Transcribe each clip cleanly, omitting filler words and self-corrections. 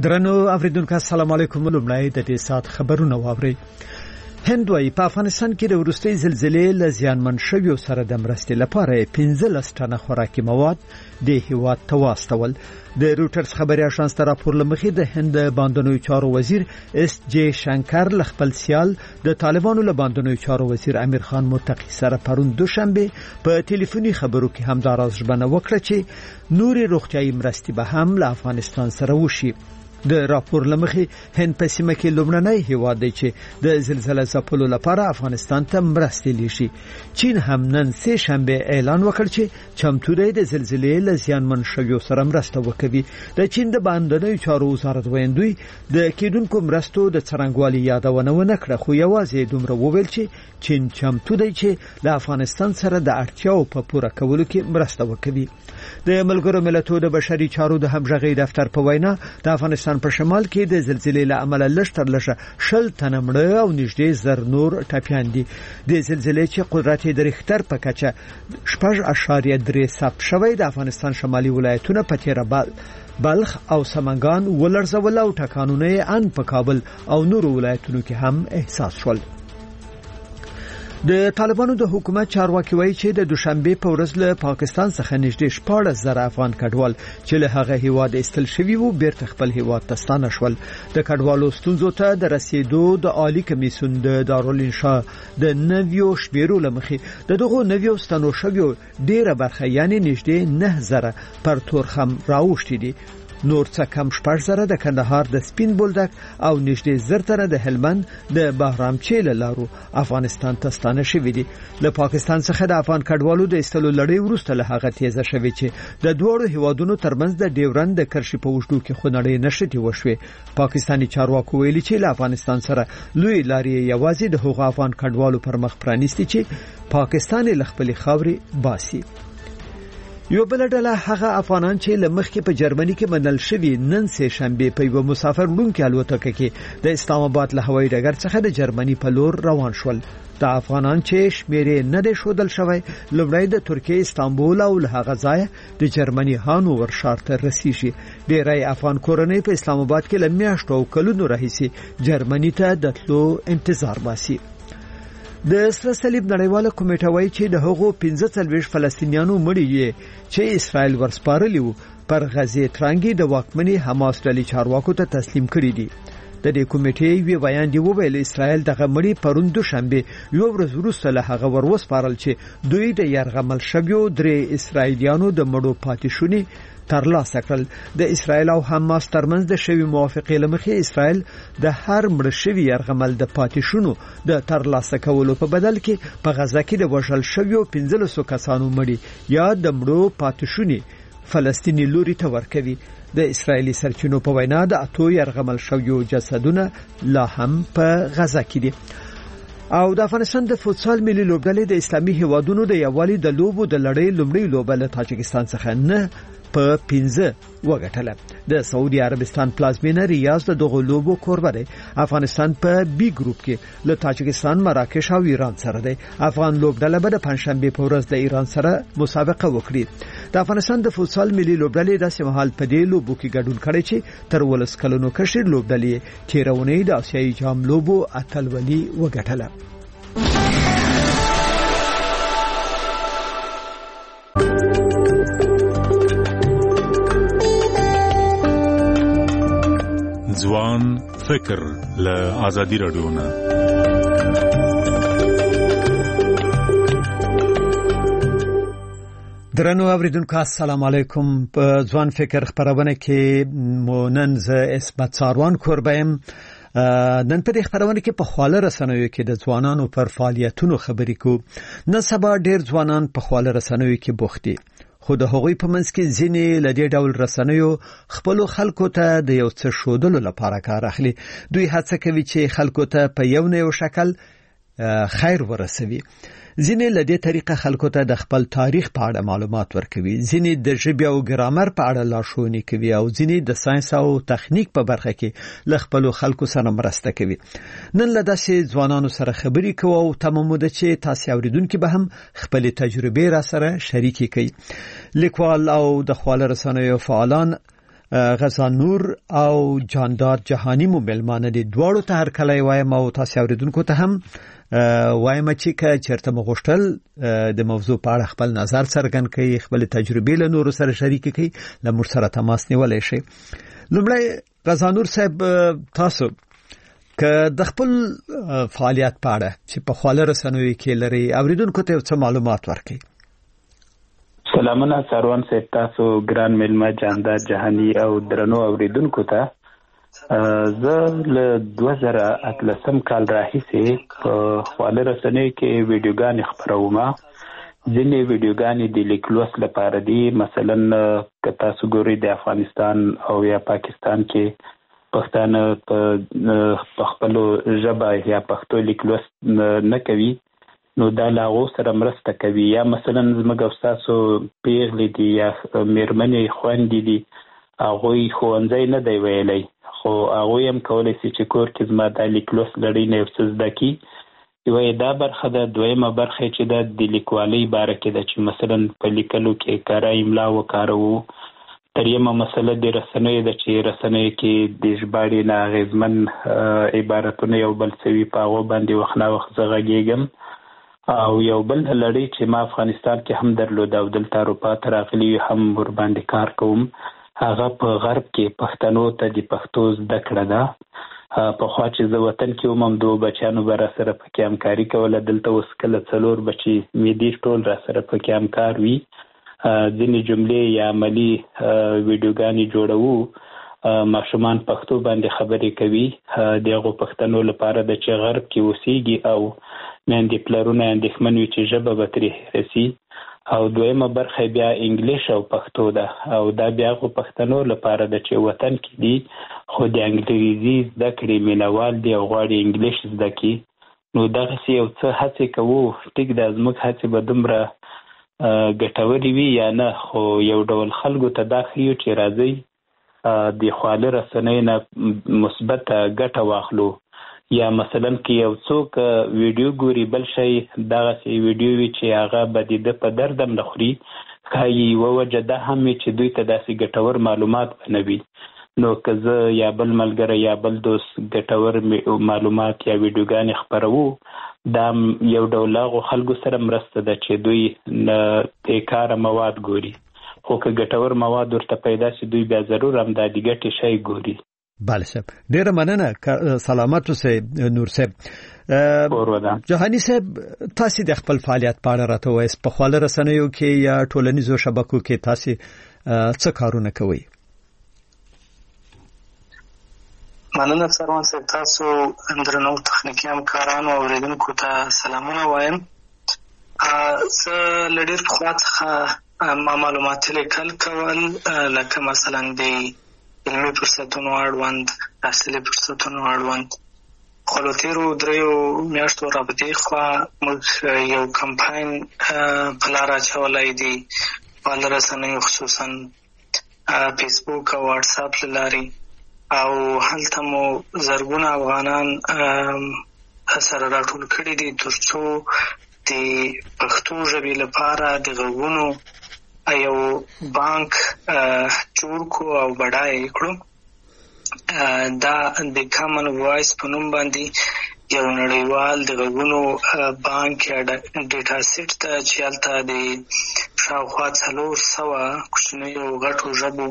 درنو اوریدونکو السلام علیکم. لومړی د دې سات خبرونه واوري. هند وايي په افغانستان کې د وروستۍ زلزلې له زیانمن شویو سره د مرستې لپاره 15 ټنه خوراکي مواد د هیواد ته واستول. د روټرز خبري اژانس ته راپور لمخې د هند باندنوي چارو وزیر اس جی شنکر ل خپل سیال د طالبانو له باندنوي چارو وزیر امیر خان متقی سره پرون دوشنبه په ټلیفوني خبرو کې هم دا راز ژبنه وکړه چې نوري روغتيایي مرستې به هم له افغانستان سره وشي. د راپور لمخې هند په سیمه کې لومړنی هیواد دی چې د زلزلې ځپلو لپاره افغانستان ته مرستې لیږي. چین هم نن سه شنبه اعلان وکړ چې چمتو دی د زلزلې له زیانمن شویو سره مرسته وکړي. د چین د باندنوي چارو وزارت ویندوی د کېدونکو مرستو د څرنګوالي یادونه ونه کړه، خو یوازې دومره وویل چې چین چمتو دی چې د افغانستان سره د اړتیاو په پوره کولو کې مرسته وکړي. د ملګرو ملتونو د بشري چارو د همغږي دفتر په وینا د افغانستان په شمال کې د زلزلې له امله لږتر لږه 10 تنه مړه او نږدې زر نور ټپيان دي. د زلزلې چې قدرت د ریختر په کچه 6.3 ثبت شوی د افغانستان شمالي ولایتونه په تیر بلخ او سمنګان ولړزول او ټکانونه ان په کابل او نور ولایتونو کې هم احساس شول. د طالبانو د حکومت چارواکي وایي چې د دوشنبه په ورځ له پاکستان څخه نږدې 14,000 افغان کډوال چې له هغه هیواد استل شوی وو بیرته خپل هیواد ته ستانه شول. د کډوالو ستونزو ته د رسیدو د عالی کمیسیون د دارالانشا د نویو شمیرو لمخې د دغه نویو ستنو شویو ډیره برخه یعنی نږدې 9,000 پر تورخم راوښتي دي. نور څه کم 6,000 د کندهار د سپین بولدک او نږدې 10,000 د هلمند د بهرامچیل لارو افغانستان ته ستانه شوي دي. له پاکستان څخه د افغان کډوالو د استلو لړۍ وروسته له هغه تیزه شوي چې د دوړو هیوادونو ترمنځ د ډیورند د کرښې په وشدو کې خونړۍ نشټي وشوي. پاکستاني چارواکو ویلي چې له افغانستان سره لوی لارې یوازې د هغو افغان کډوالو پر مخ پرانیستي چې پاکستان له خپل خاوري باسي. یو بل ډله هغه افغانان چې لمخکې په جرمني کې منل شوی نن سه شنبه په یو مسافر وړونکي الوتکه کې د اسلام آباد له هوایي ډګر څخه د جرمني په لور روان شول. د افغانان چې شمیرې نه د شودل شوی لومړی د ترکیه استانبول او له هغه ځای د جرمني هانو ورشارته رسیږي. ډیری افغان کورنۍ په اسلام آباد کې لمیاشتو او کلونو راهیسي جرمني ته د تلو انتظار باسي. د سره صلیب نړیواله کمیټه وایي چې د هغو 45 فلسطینیانو مړي چې اسرائیل ورسپارلی وو پر غزه ترانګي د واکمنې حماس ډلې چارواکو ته تسلیم کړي دي. د دې کمیټې وی بیان دی وویل اسرائیل دغه مړي پرون دوشنبه یو ورځ وروسته له هغه وروسپارل چې دوی د یرغمل شویو 3 اسرائیلیانو د مړو پاتې شونی ترلاسه کړل. د اسرائیل او حماس ترمنځ د شوی موافقې لمخې اسرائیل د هر مړ شوی یرغمل د پاتې شونو د ترلاسه کولو په بدل کې په غزه کې د وژل شویو 1500 کسانو مړي یا د مړو پاتې شونی فلسطینی لوري ته ورکوي. د اسرایلی سرچینو په وینا د اتو یرغمل شویو جسدونه لا هم په غزه کې دي. او د افغانستان د فوتسال ملي لوبډلې د اسلامي هیوادونو د یووالي د لوبو د لړۍ لومړی لوبه له تاجکستان څخه نه په 15 وګټله. د سعودي عربستان پلازمینه ریاض د دغه لوبو کوربه دی. افغانستان په بی ګروپ کې له تاجکستان، مراکش او ایران سره دی. افغان لوبډله به د پنځشنبه په ورځ د ایران سره مسابقه وکړي. د افغانستان د فوتسال ملي لوبډلې د سیمهال په دې لوبو کې ګډون کړي چې تر 12 کلونو کشر لوبډلې تیرونې د آسیایي جام لوبو اتلولي وګټله. ځوان فکر له آزادي رادیو نه. درنو اوریدونکو السلام علیکم. په ځوان فکر خبرونه کې مونن ز اسمت ساروان کوربایم. نن په دې خبرونه کې په خواله رسنیو کې د ځوانانو پر فعالیتونو خبرې کو. نن سبا ډېر ځوانان په خواله رسنیو کې بوخت دي. خو د هغوی په منځ کې ځینې لدې ډول رسنیو خپل خلکو ته د یو څه شودلو لپاره کار اخلي. دوی هڅه کوي چې خلکو ته په یو نه یو شکل خیر ورسوي. ځینې لدې طریقه خلکو ته د خپل تاریخ په اړه معلومات ورکوي، ځینې د ژبې او ګرامر په اړه لارښوونې کوي او ځینې د ساينس او تخنیک په برخه کې له خپل خلکو سره مرسته کوي. نن له داسې ځوانانو سره خبرې کوو او تمامه ده چې تاسو اوریدونکو به هم خپل تجربې را سره شریکې کړئ. لیکوال او د خواله رسنیو فعالان غزانور او جاندار جهانی مو ملمانه دي دواړو ته هر کله وایم او تاسو اوریدونکو ته هم وایم چې چیرته مغشتل د موضوع په اړه خپل نظر څرګند کړي، خپل تجربې له نورو سره شریک کړي، له موږ سره تماس نیولای شي. لومړی غزانور صاحب، تاسو که د خپل فعالیت په اړه چې په خواله رسنوي کې لري اوریدونکو ته څه معلومات ورکړي. سلامونه سروان صاحب، تاسو ګران ملما جاندار جهانی او درنو اوریدونکو ته. زه له 2018 کال راهیسې په خواله رسنیو کې ویډیوګانې خپروم. ځینې ویډیوګانې د لیکلوس لپاره دي، مثلا که تاسو ګورئ د افغانستان او یا پاکستان کې پښتانه په خپلو ژبه یا پښتو لیکلوس نه کوي، نو دا له هغو سره مرسته کوي. یا مثلا زموږ او ستاسو پیغلې دي یا میرمنې خویندې دي، هغوی ښوونځی نه دی ویلی، خو هغوی هم کولی شي چې کور کې زما دا لیکلوس لړۍ نه یو څه زده کړي. یوه یې دا برخه ده. دویمه برخه چې ده د لیکوالۍ باره کې ده چې مثلا په لیکلو کې کاره املا وکاروو. دریمه مسله د رسنیو ده چې رسنیو کې د ژباړې نه اغېزمن عبارتونه یو بل څه وي، په هغو باندې وخت نا وخت زه غږېږم. او یو بل لړۍ چې ما افغانستان کې هم درلوده او دلته اروپا ته راغلي هم ورباندې کار کوم، هغه په غرب کې پښتنو ته د پښتو زده کړه ده. پخوا چې زه وطن کې وم هم 2 بچیانو به را سره پکې همکاري کوله، دلته اوس کله 4 بچي مې دي ټول را سره پکې همکار وي. ځینې جملې یا عملي ویډیوګانې جوړوو، ماشومان پښتو باندې خبرې کوي. د هغو پښتنو لپاره د چې غرب کې اوسېږي او میندې پلرونه اندېښمن وي چې ژبه به ترې رسي. او دویمه برخه بیا انګلیش او پښتو ده، او دا بیا هغو پښتنو لپاره ده چې وطن کې دي خو د انګلیزي زده کړې مینوال دي او غواړي انګلیش زده کړي. نو دغسې یو څه هڅې کوو. ټیک ده، زموږ هڅې به دومره ګټورې وي یا نه، خو یو ډول خلکو ته دا ښیو چې راځئ د خواله رسنیو نه مثبت ګټه واخلو. یا مثلا که یو څوک ویډیو ګوري بل شی دغسې ویډیو وي چې هغه به د ده په درد هم نه خوري، ښایي یوه وجه دا هم وي چې دوی ته داسې ګټور معلومات به نه وي. نو که زه یا بل ملګری یا بل دوست ګټور معلومات یا ویډیوګانې خپروو، دا یو ډول هغو خلکو سره مرسته ده چې دوی بېکاره مواد ګوري. خو که ګټور مواد ورته پیدا شي، دوی بیا ضرور هم دا د ګټې شی ګوري. بله صاحب، ډیره مننه. سلامت اوسئ نور صاحب. جهانی صاحب، تاسو د خپل فعالیت په اړه راته وایئ. په خواله رسنیو کې یا ټولنیزو شبکو کې تاسو څه کارونه کوئ؟ مننه سروان صاحب، تاسو درنو تخنیکي همکارانو او اوریدونکو ته سلامونه وایم. زه له ډېر پخوا څخه معلومات لیکل کول، لکه مثلا د علمي فرصتونو اړوند، تحصیلي فرصتونو اړوند. خو له تېرو 3 میاشتو راپدې خوا موږ یو کمپاین په لاره اچولی دی، خواله رسنیو خصوصا فیسبوک او واټساپ له لارې، او هلته مو زرګونه افغانان سره راټول کړي دي تر څو د پښتو ژبې لپاره د غږونو یو بانک جوړ کړو او بډایه کړو. دا د کامن وایس په نوم باندې یو نړیوال د غږونو بانک یا ډیټا سیټ ته چې هلته د شاوخوا 400 کوچنیو غټو ژبو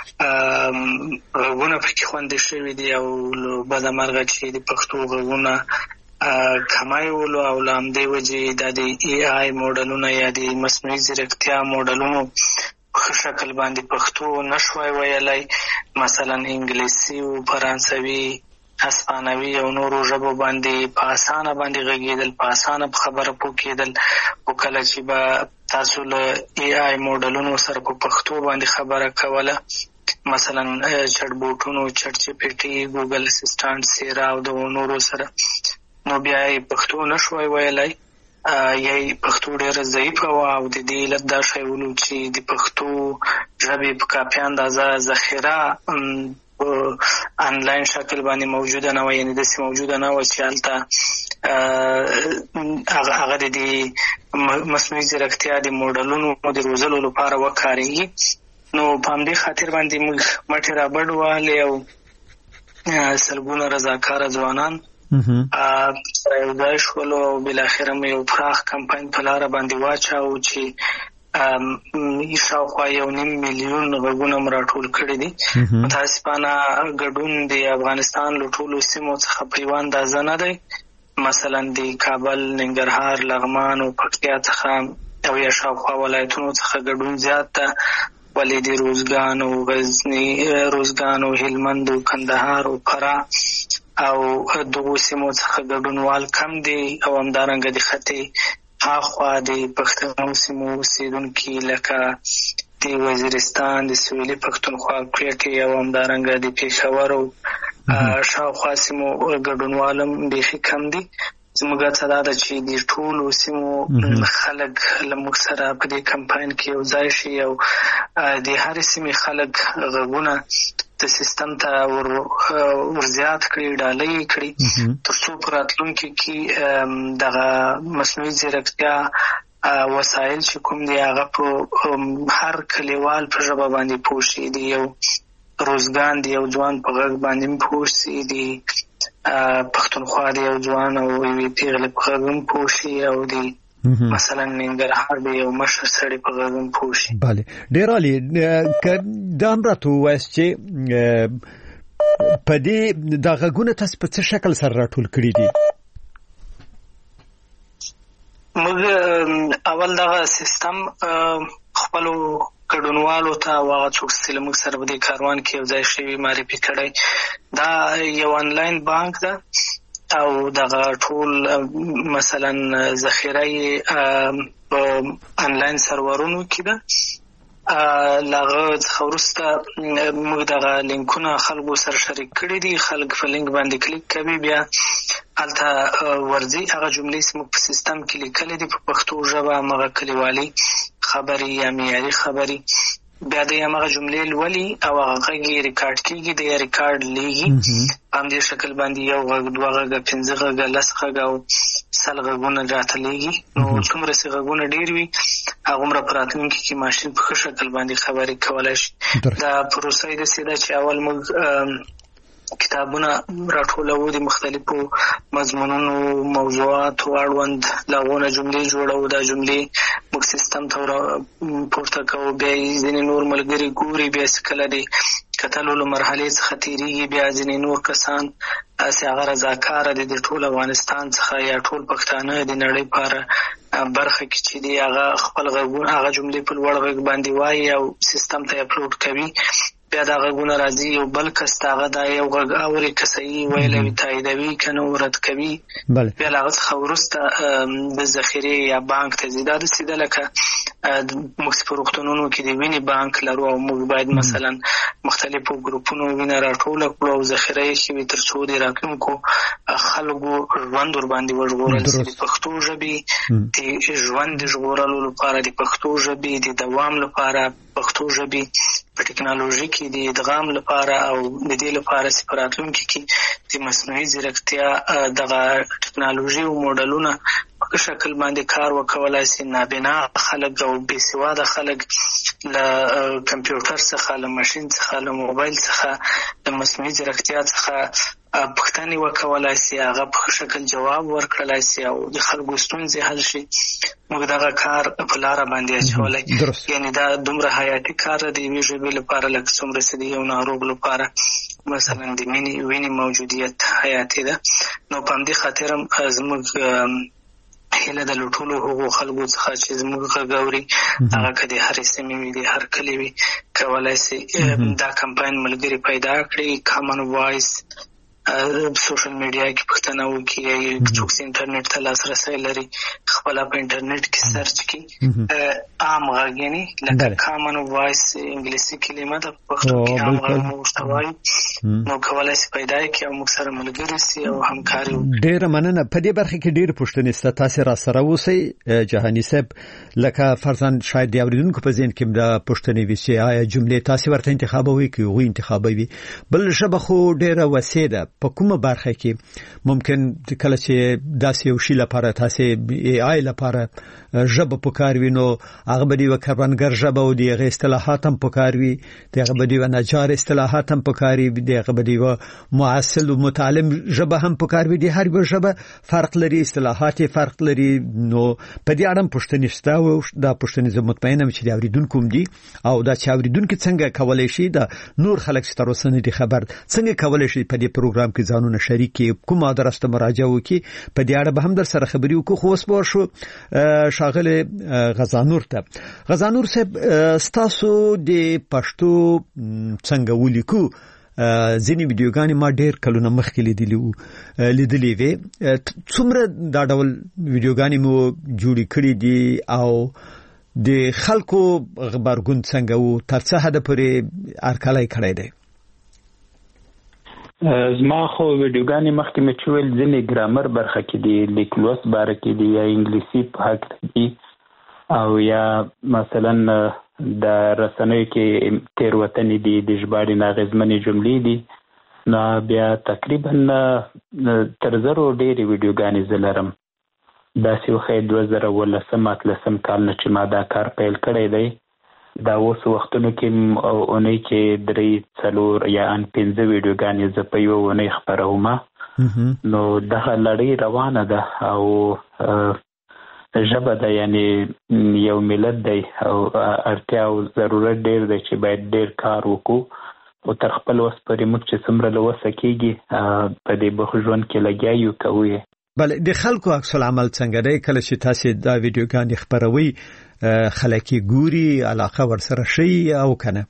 غږونه پکې خوندي شوي دي، او بده مرغه چې د پښتو غږونه کمایولو او له همدې وجې دا د ای آی موډلونه یا د مصنوعي ځیرکتیا موډلونو ښه شکل باندې پښتو نشوای ویلی، مثلا انګلیسي او فرانسوي، هسپانوي او نورو ژبو باندې په اسانه باندې غږېدل، په اسانه په خبره پوه کېدل. خو کله چې به تاسو له ای آی موډلونو سره په پښتو باندې خبره کوله، مثلا چټ بوټونو، چټ جی پی ټي، ګوګل اسسټانټ، سیرا او د نورو سره، نو بیا یې پښتو نشوای ویلی، یا یې پښتو ډېره ضعیفه وه. او د دې علت دا شی ولو چې د پښتو ژبې په کافي اندازه ذخیره په آنلاین شکل باندې موجوده نه وه، یعنې داسې موجوده نه وه چې هلته هغه د مصنوعي ځیرکتیا د موډلونو د روزلو لپاره وکارېږي. نو په همدې خاطر باندې موږ مټې رابډوالې او سلګونه رضاکاره ځوانان یو ځای شولو او بالاخره مې یو پراخ کمپاین په لاره باندې واچاوه چې شاوخوا 1.5 میلیون غږونه مو راټول کړي دي. متاسفانه ګډون د افغانستان له ټولو سیمو څخه په یوه اندازه نه دی. مثلا د کابل، ننګرهار، لغمان او پکتیا څخه او یا شاوخوا ولایتونو څخه ګډون زیات ده، ولې د روزګان او غزني، روزګان او هلمند او کندهار او فراه او دغو سیمو څخه ګډونوال کم دي. او همدارنګه د ختې هاخوا د پښتنو سیمو اوسېدونکي لکه د وزیرستان، د سویلي پښتونخوا، کوټې او همدارنګه د پېښور او شاوخوا سیمو ګډونوال هم بیخي کم دي. زموږ هڅه دا ده چې د ټولو سیمو خلک له موږ سره په دې کمپاین کې یو ځای شي او د هرې سیمې خلک غږونه د سیستم ته ورزیات کړي، ډالۍ کړي، تر څو په راتلونکي کې دغه مصنوعي ځیرکتیا وسایل چې کوم دي هغه په هر کلیوال په ژبه باندې پوه شي. د یو روزګان د یو ځوان په غږ باندې پوه شي، د پښتونخوا د یو ځوان او یوې پیغلې په غږ هم پوه شي، او د مثلا ننګرهار د یو مشر سړي په غږ هم پوه شي. بله، ډېر عالي. دا هم راته ووایاست چې په دې دا غږونه تاسو په څه شکل سره راټول کړي دي؟ موږ اول دغه سیستم خپلو ګډونوالو ته او هغه څوک چې له موږ سره په دې کاروان کې یو ځای شوي معرفي کړی. دا یو آنلاین بانک ده او دغه ټول مثلا ذخیره یې په آنلاین سرورونو کې ده. لاغه څخه وروسته موږ دغه لینکونه خلکو سره شریک کړي دي. خلک په لینک باندې کلیک کوي، بیا هلته ورځي هغه جملې چې موږ په سیستم کې لیکلې دي په پښتو ژبه، همغه کلیوالي خبرې یا معیاري خبرې، بیا د همغه جملې لولي او هغه غږ یې ریکارډ کېږي، د ریکارډ لیږي. په همدې شکل باندې یو غږ، دوه غږه، 5 غږه، 10 غږه او 100 غږونه راته لیږي. نو څومره چې غږونه ډېر وي هغومره په راتلونکي کې ماشین په ښه شکل باندې خبرې کولی شي. دا پروسه یې داسې ده چې اول موږ کتابونه راټولوو د مختلفو مضمونونو، موضوعاتو اړوند لاغونه جملې جوړوو. دا جملې موږ سیستم ته پورته کوو، بیا یې ځینې نور ملګري ګوري، بیا چې کله د کتلو له مرحلې څخه تېرېږي بیا ځینې نور کسان چې هغه رضاکاره دي د ټول افغانستان څخه یا ټول پښتانه د نړۍ په برخه کې چې دي هغه خپل غږونه، هغه جملې په لوړ غږ باندې وایي او سیستم ته اپلوډ کوي. بیا دا غږونه راځي، یو بل کس ته هغه دا یو غږ اوري، که صحیح ویلی تاییدوي، که نه رد کوي. بیا له هغه څخه وروسته د ذخیرې یا بانک ته ځي. دا داسې ده لکه موږ په روغتونونو کې د وینې بانک لرو او موږ باید مثلا مختلفو ګروپونو وینه راټوله کړو او ذخیره یې شي تر څو د راتلونکو خلکو ژوند ورباندې وژغورل شي. د پښتو ژبې د ژوند د ژغورلو لپاره، د پښتو ژبې د دوام لپاره، پښتو ژبې په ټکنالوژي کې د ادغام لپاره او د دې لپاره چې په راتلونکي کې د مصنوعي ځیرکتیا دغه ټکنالوژي او موډلونه په شکل باندې کار وکولای شي. نابینا خلک او بې سواده خلک له کمپیوټر څخه، له ماشین څخه، له موبایل څخه، د مصنوعي ځیرکتیا څخه پوښتنې وکولای شي، هغه په شکل جواب ورکړلی شي او د خلکو ستونزې حل شي. موږ دغه کار په لاره باندې اچولی. یعنې دا دومره حیاتي کار دی د یوې ژبې لپاره لکه څومره چې د یو ناروغ لپاره مثلا د وینې موجودیت حیاتي ده. نو په همدې خاطر هم زموږ هیله د ټولو هغو خلکو څخه چې زموږ غږ اوري، هغه که د هرې سیمې وي، د هر کلي وي، کولی شي دا کمپاین ملګري پیدا کړي. کامن وایس سوشل میډیا کې پوښتنه وکړي، یا څوک چې انټرنیټ ته لاسرسی لري خپله په انټرنیټ کې سرچ کړي عام غږ، یعنې لکه کامن وایس انګلیسي کلمه ده، په پښتو کې عام غږ موږ ته وایي. نو کولی شي پیدا کړي او موږ سره ملګري شي او همکاري وکړي. ډېره مننه. په دې برخه کې ډېرې پوښتنې شته، تاسې را سره اوسئ جهاني صاحب. لکه فرضاً شاید د اورېدونکو په ذهن کې دا پوښتنې وي چې آیا جملې تاسې ورته انتخابوئ که هغوی انتخابوي؟ بل ژبه خو ډېره وسیع ده، په کومه برخه کې ممکن کله چې داسې یو شی لپاره تاسو AI لپاره ژبه پکاروي نو هغه به دی وکړنګر ژبه او دی اصطلاحات هم پکاروي دغه به دی نجار اصطلاحات هم پکاري دغه به دی معاصل او متعلم ژبه هم پکاروي دی هر یو ژبه فرق لري اصطلاحات فرق لري نو په دې اړه پوښتنه شته او دا پوښتنه زه مطمئنم چې اوریدونکو دي او دا چې اوریدونکو څنګه کولای شي دا نور خلک چې تر اوسه نه دي خبر څنګه کولای شي په دې پروګرام کې ځانونه شریک کړي کوم ادرس ته مراجعه وکړي په دې اړه به هم در سره خبري وکړو خو اوس به شو شاغله غزانور ته غزانور صاحب ستاسو د پښتو څنګه ولیکو ځینې ویډیوګانې ما ډېر کلونه مخکې لیدلې وې څومره دا ډول ویډیوګانې مو جوړې کړې دي او د خلکو خبرګون څنګه وو تر څه حد پورې ارکلای کړی دی زما خو ویډیوګانې مخکې مې چویل ځینې ګرامر برخه کې دي لیکلوس باره کې دي یا انګلیسي په حق دي او یا مثلا د رسنیو کې تیروتنې دي د ژباړې ناغېزمنې جملې دي نو بیا تقریبا تر زرو ډېرې ویډیوګانې زه لرم داسې وښیي 2018 کال نه چې ما دا کار پیل کړی دی دا اوس وختونو کې اونۍ کې 3-4 یا 5 ویډیوګانې زه په یو اونۍ خپروم نو دغه لړۍ روانه ده او ژبه ده یعنی یو ملت دی او اړتیا او ضرورت ډېر دی چې باید ډېر کار وکړو او تر خپل وس پورې موږ چې څومره له وسه کېږي په دې بخ ژوند کې لګیا یو کوو بله د خلکو عکس العمل څنګه دی کله چې تاسو دا ویډیوګانې خپروي خلک ګوري علاقه ورسره شي او کنه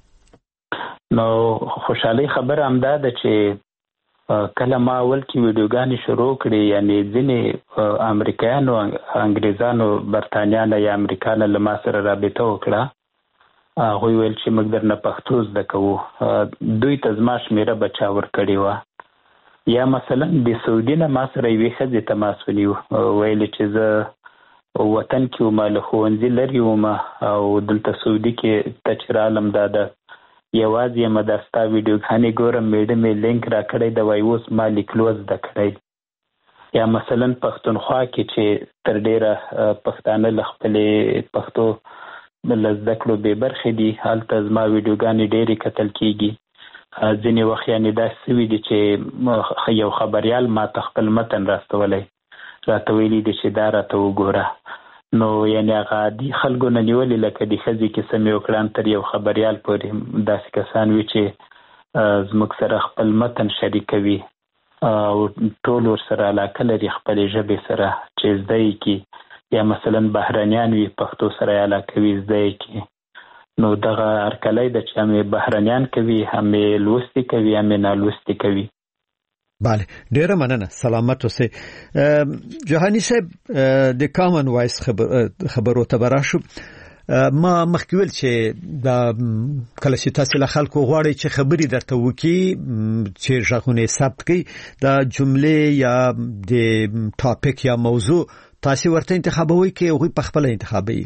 نو خوشحالي خبره هم ده چې کله ما اول کې ویډیوګانې شروع کړې یعنی ځینې امریکایانو انګریزانو برتانیانو یا امریکانو له ما سره رابطه وکړه هغوی ویل چې موږ درنه پښتو زده کوو دوی ته زما شمېره بچا ورکړې وه یا مثلا د سعودي نه ما سره یوې ښځې تماس ونیو ویل چې زه وطن کې وم له ښوونځي لرې وم او دلته سعودي کې ته چې رالم دا ده یوازې یم دا ستا ویډیوګانې ګورم میډم یې لینک را کړی د وایي اوس ما لیکلو زده کړی یا مثلا پښتونخوا کې چې تر ډېره پښتانه له خپلې پښتو له زده کړو بې برخې دي هلته زما ویډیوګانې ډېرې کتل کېږي ځینې وخت یعنې داسې سوي دي چې یو خبریال ما ته خپل متن راستولی راته ویلي دي چې دا راته وګوره نو یعنې هغه عادي خلکو نه نیولې لکه د ښځې کیسه مې وکړه تر یو خبریال پورې داسې کسان وي چې زموږ سره خپل متن شریکوي او ټول ورسره علاقه لري خپلې ژبې سره چې زده یې کړي یا مثلا بهرنیان وي پښتو سره علاقه وي زده یې کړي نو دغه هرکلی ده چې هم بهرنیان کوي هم لوستي کوي هم نالوستي کوي بله ډیره مننه سلامت اوسئ جهانی صاحب د کامن وایس خبرو ته براشو ما مخکې ویل چې دا کله چې تاسو له خلکو غواړئ چې خبري درته وکړي چې ژغونه ثبت کړي دا جملې یا د ټاپک یا موضوع تاسو ورته انتخابوي کې او په خپل انتخابي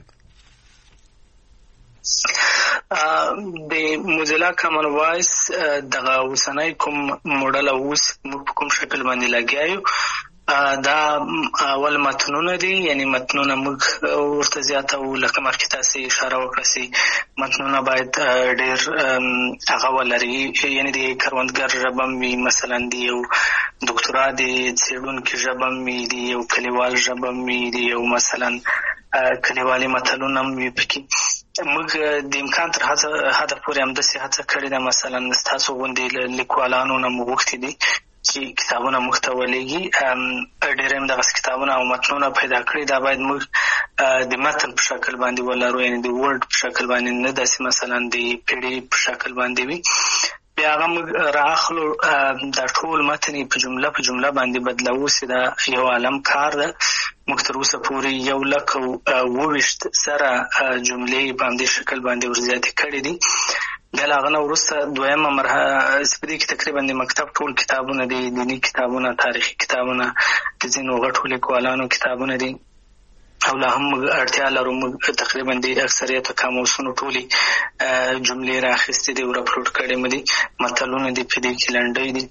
د موزیلا کامن وایس دغه وسنۍ کوم موډل اوس کوم شکل باندې لګیایو دا اول متنونه دي یعنی متنونه موږ ورته زیاته لکه مخکې تاسو اشاره وکړئ متنونه باید ډېر هغه ولري یعنی د کروندګر ژبه وي مثلا دی یو ډاکټرا دی څېړونکي ژبه وي دی یو کلیوال ژبه وي دی یو مثلا کلیوالي متلونه وي پکې موږ د امکان تر حد پورې هم داسې هڅه کړې ده مثلا ستاسو غوندې لیکوالانو نه مو غوښتي دي چې کتابونه موږ ته ولېږي ډېر هم دغسې کتابونه او متنونه پیدا کړي دا باید موږ د متن په شکل باندې ولرو یعنې د ورډ په شکل باندې نه داسې مثلا د پیډي په شکل باندې وي بیا هغه موږ رااخلو دا ټول متن په جمله باندې بدلوو چې دا یو عالم کار ده موږ تر اوسه پورې 1,22 سره جملې باندې شکل باندې ورزیاتې کړې دي بیا له هغه نه وروسته دویمه مرحله په دې کې تقریبا د مکتب ټول کتابونه دي دیني کتابونه تاریخي کتابونه د ځینو غټو لیکوالانو کتابونه دي او لا هم اړتیا لرو موږ تقریبا د اکثریت قاموسونو ټولې جملې راخستې دي او اپلوډ کړې مې دي متلونه دي په دې کې لنډۍ دي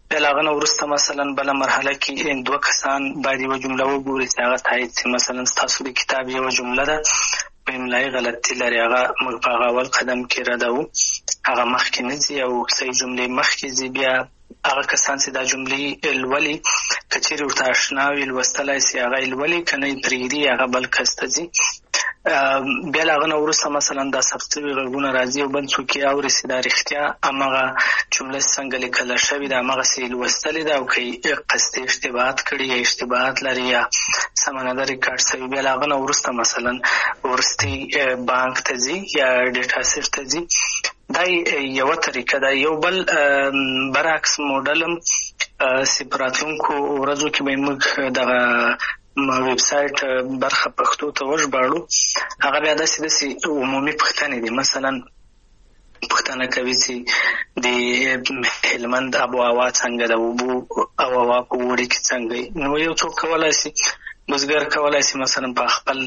بلاغه ورسته مثلا بل مرحله کې دوه کسان باید یو جمله وګوري چې هغه تایید شي. مثلا تاسو د کتاب یو جمله ده په املایي غلطي لري، هغه موږ په اول قدم کې ردو، هغه مخکې نه ځي او صحیح جملې مخکې ځي. بیا هغه کسان چې دا جملې لولي کچېرې ورته اشنا وي لوستلی سي هغه لولي، که نه یې پرېږدي هغه بل کس ته ځي. بیا له هغه نه وروسته مثلا دا ثبت شوي غږونه راځي او بل څوک یې اوري چې دا رښتیا همغه جمله څنګه لیکله شوې ده، همغسې یې لوستلې ده، او که یې قصدي اشتباهات کړي یا اشتباهات لري یا سمه نه ده ریکارډ شوي. بیا له هغه نه وروسته مثلا وروستي بانک ته ځي یا ډیټا سیټ ته ځي. دا یوه طریقه ده. یو بل برعکس موډل هم چې په راتلونکو ورځو کې به موږ دغه ویب سایټ برخه پښتو ته وژباړو. هغه بیا داسې عمومي پوښتنې دي، مثلا پوښتنه کوي چې د هلمند آب و هوا څنګه ده، اوبو او هوا په اوړي کې څنګه. نو یو څوک کولی شي، بزګر کولی شي مثلا په خپل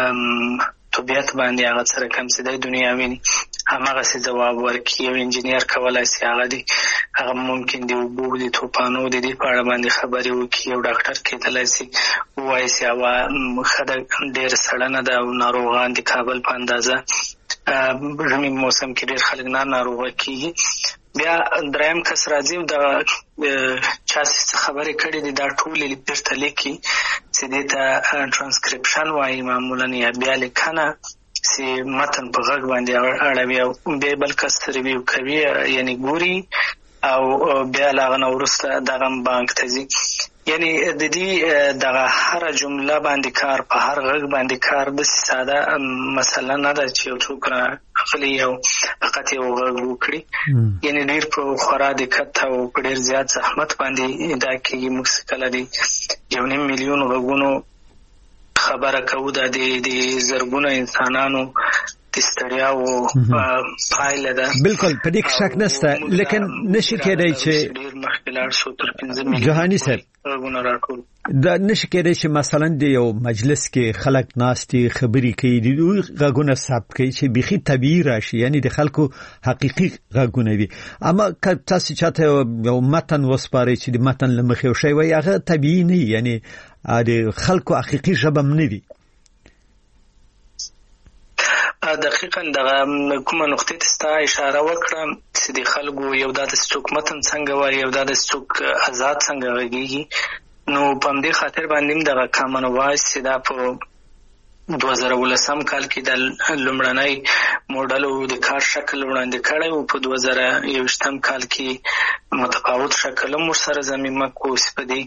طبیعت باندې هغه سره کم چې دی دنیا ویني همغسې ځواب ورکړي. یو انجینیر کولی شي هغه ممکن د اوبو د طوفانو د دې په اړه باندې خبرې وکړي. یو ډاکټر کېدلی شي ووایي چې هوا ښه ده، ډېره سړه نه ده او ناروغان د کابل په اندازه ژمي موسم کې ډېر خلک ناروغه کېږي. بیا دریم کس راځي د چا څه خبرې کړي دي دا ټولې بیرته لیکي چې دې ته ټرانسکریپشن وایي معمولا، یا بیا لیکنه چې متن په غږ باندې اړوي او بیا بل کس ریویو کوي یعنی ګوري او بیا له هغه نه وروسته دغه بانک ته ځي. یعنی د دې دغه هره جمله باندې کار په هر غږ باندې کار داسې ساده مسله نه ده چې یو څوک راغلی او فقط یو غږ وکړي. یعنی ډېر په خورا دقت او په ډېر زیات زحمت باندې دا کېږي. موږ چې کله د 1.5 میلیون غږونو خبره کوو، دا د زرګونو انسانانو د ستړیاو پایله ده. بالکل په دې کې شک نشته، لیکن نشي کېدای چې ډېر مخکې لاړ شو تر 15 میلیون جهاني صاحب غږونه راټول. دا نشي کېدای چې مثلا د یو مجلس کې خلک ناستي خبرې کوي، د دوی غږونه ثبت کوي چې بيخي طبيعي راشي، یعنی د خلکو حقيقي غږونه دي. اما که تاسو چاته یو متن وسپارئ چې د متن لمخې یو شی وایي هغه طبيعي نه، یعنی د خلکو حقيقي ژبه نه دي. دقیقاً دغه کومه نقطې ته ستا اشاره وکړه چې د خلکو یو دا د څوک متن څنګه وایي، یو دا د څوک آزاد څنګه غږیږي. نو په همدې خاطر باندې دغه کامن وایس چې دا په 2019 کال کې د لومړنۍ موډل د کار شکل وړاندې کړی او په 2021 کال کې متفاوت شکل هم ورسره ضمیمه کو چې په دې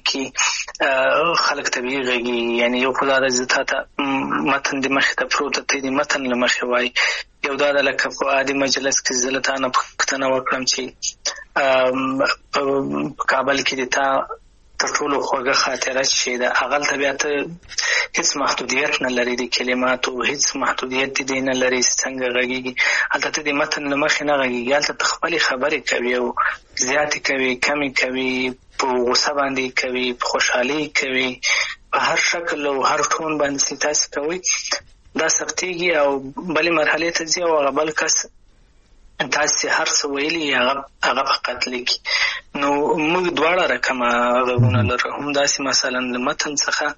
کې خلک طبیعي غږیږي. یعنی یو خو دا د ته متن د مخې ته پروت ته د متن له مخې وایي، یو دا د لکه په عادي مجلس کې زه له تا نه پوښتنه وکړم چې په کابل کې د تا تر ټولو خوږه خاطره چې ده، هغلته بیا ته هیڅ محدودیت نه لري، د کلماتو هیڅ محدودیت دې نه لري څنګه غږیږي. هلته ته د متن له مخې نه غږیږي، هلته ته خپلې خبرې کوي او زیاتې کوي کمې کوي، په غوسه باندې کوي، په خوشحالۍ کوي، په هر شکل او هر ټون باندې تاسو کوي. دا ثبتېږي او بلې مرحلې ته ځي او هغه بل کس تاسو هر څه ویلي هغه فقط لیکي. نو موږ دواړه رقمه غږونه لرو، هم داسې مثلا له متن څخه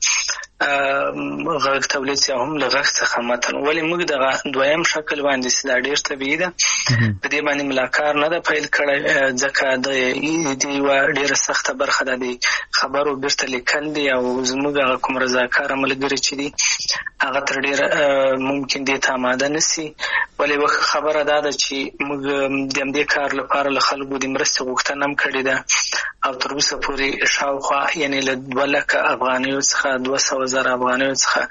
غږ تولید یا هم له غږ څخه متن. ولې موږ دغه دویم شکل باندې چې دا ډېر طبیعي ده، په دې باندې ملاکار نه ده پیل کړی، ځکه د دې یوه ډېره سخته برخه ده د خبرو بیرته لیکل دي او زموږ هغه کوم رضاکاره ملګري چې دي هغه تر ډېره ممکن دې ته آماده نه سي. ولې یوه خبره دا ده چې موږ د همدې کار لپاره له خلکو د مرستې غوښتنه هم کړې ده او تر اوسه پورې شاوخوا یعنې له 2 لکه افغانیو څخه 200,000 افغانیو څخه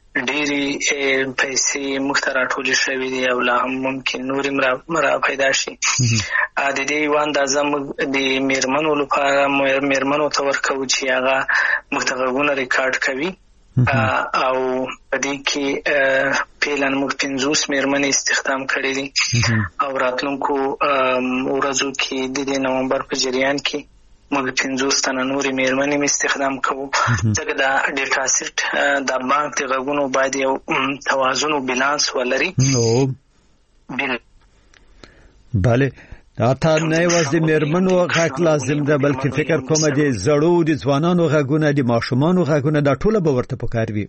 ډېرې پیسې موږ ته راټولې شوې دي او لا هم ممکن نورې را پیدا شي. د دې یوه اندازه موږ د میرمنو لپاره میرمنو ته ورکوو چې هغه موږ ته غږونه ریکارډ کوي او په دې کې فعلا موږ 50 میرمنې استخدام کړې دي او راتلونکو ورځو کې د نومبر په جریان کې موږ 50 تنه نورې میرمنې استخدام کوو، ځکه دا ډیټا سیټ د بانک د غږونو باید یو توازن او بالانس ولري. بله اته نه یوازې میرمنو غږ لازم ده بلکې فکر کوم دي زړو دي ځوانانو غږونه دي ماشومانو غږونه دا ټول به ورته پکار وي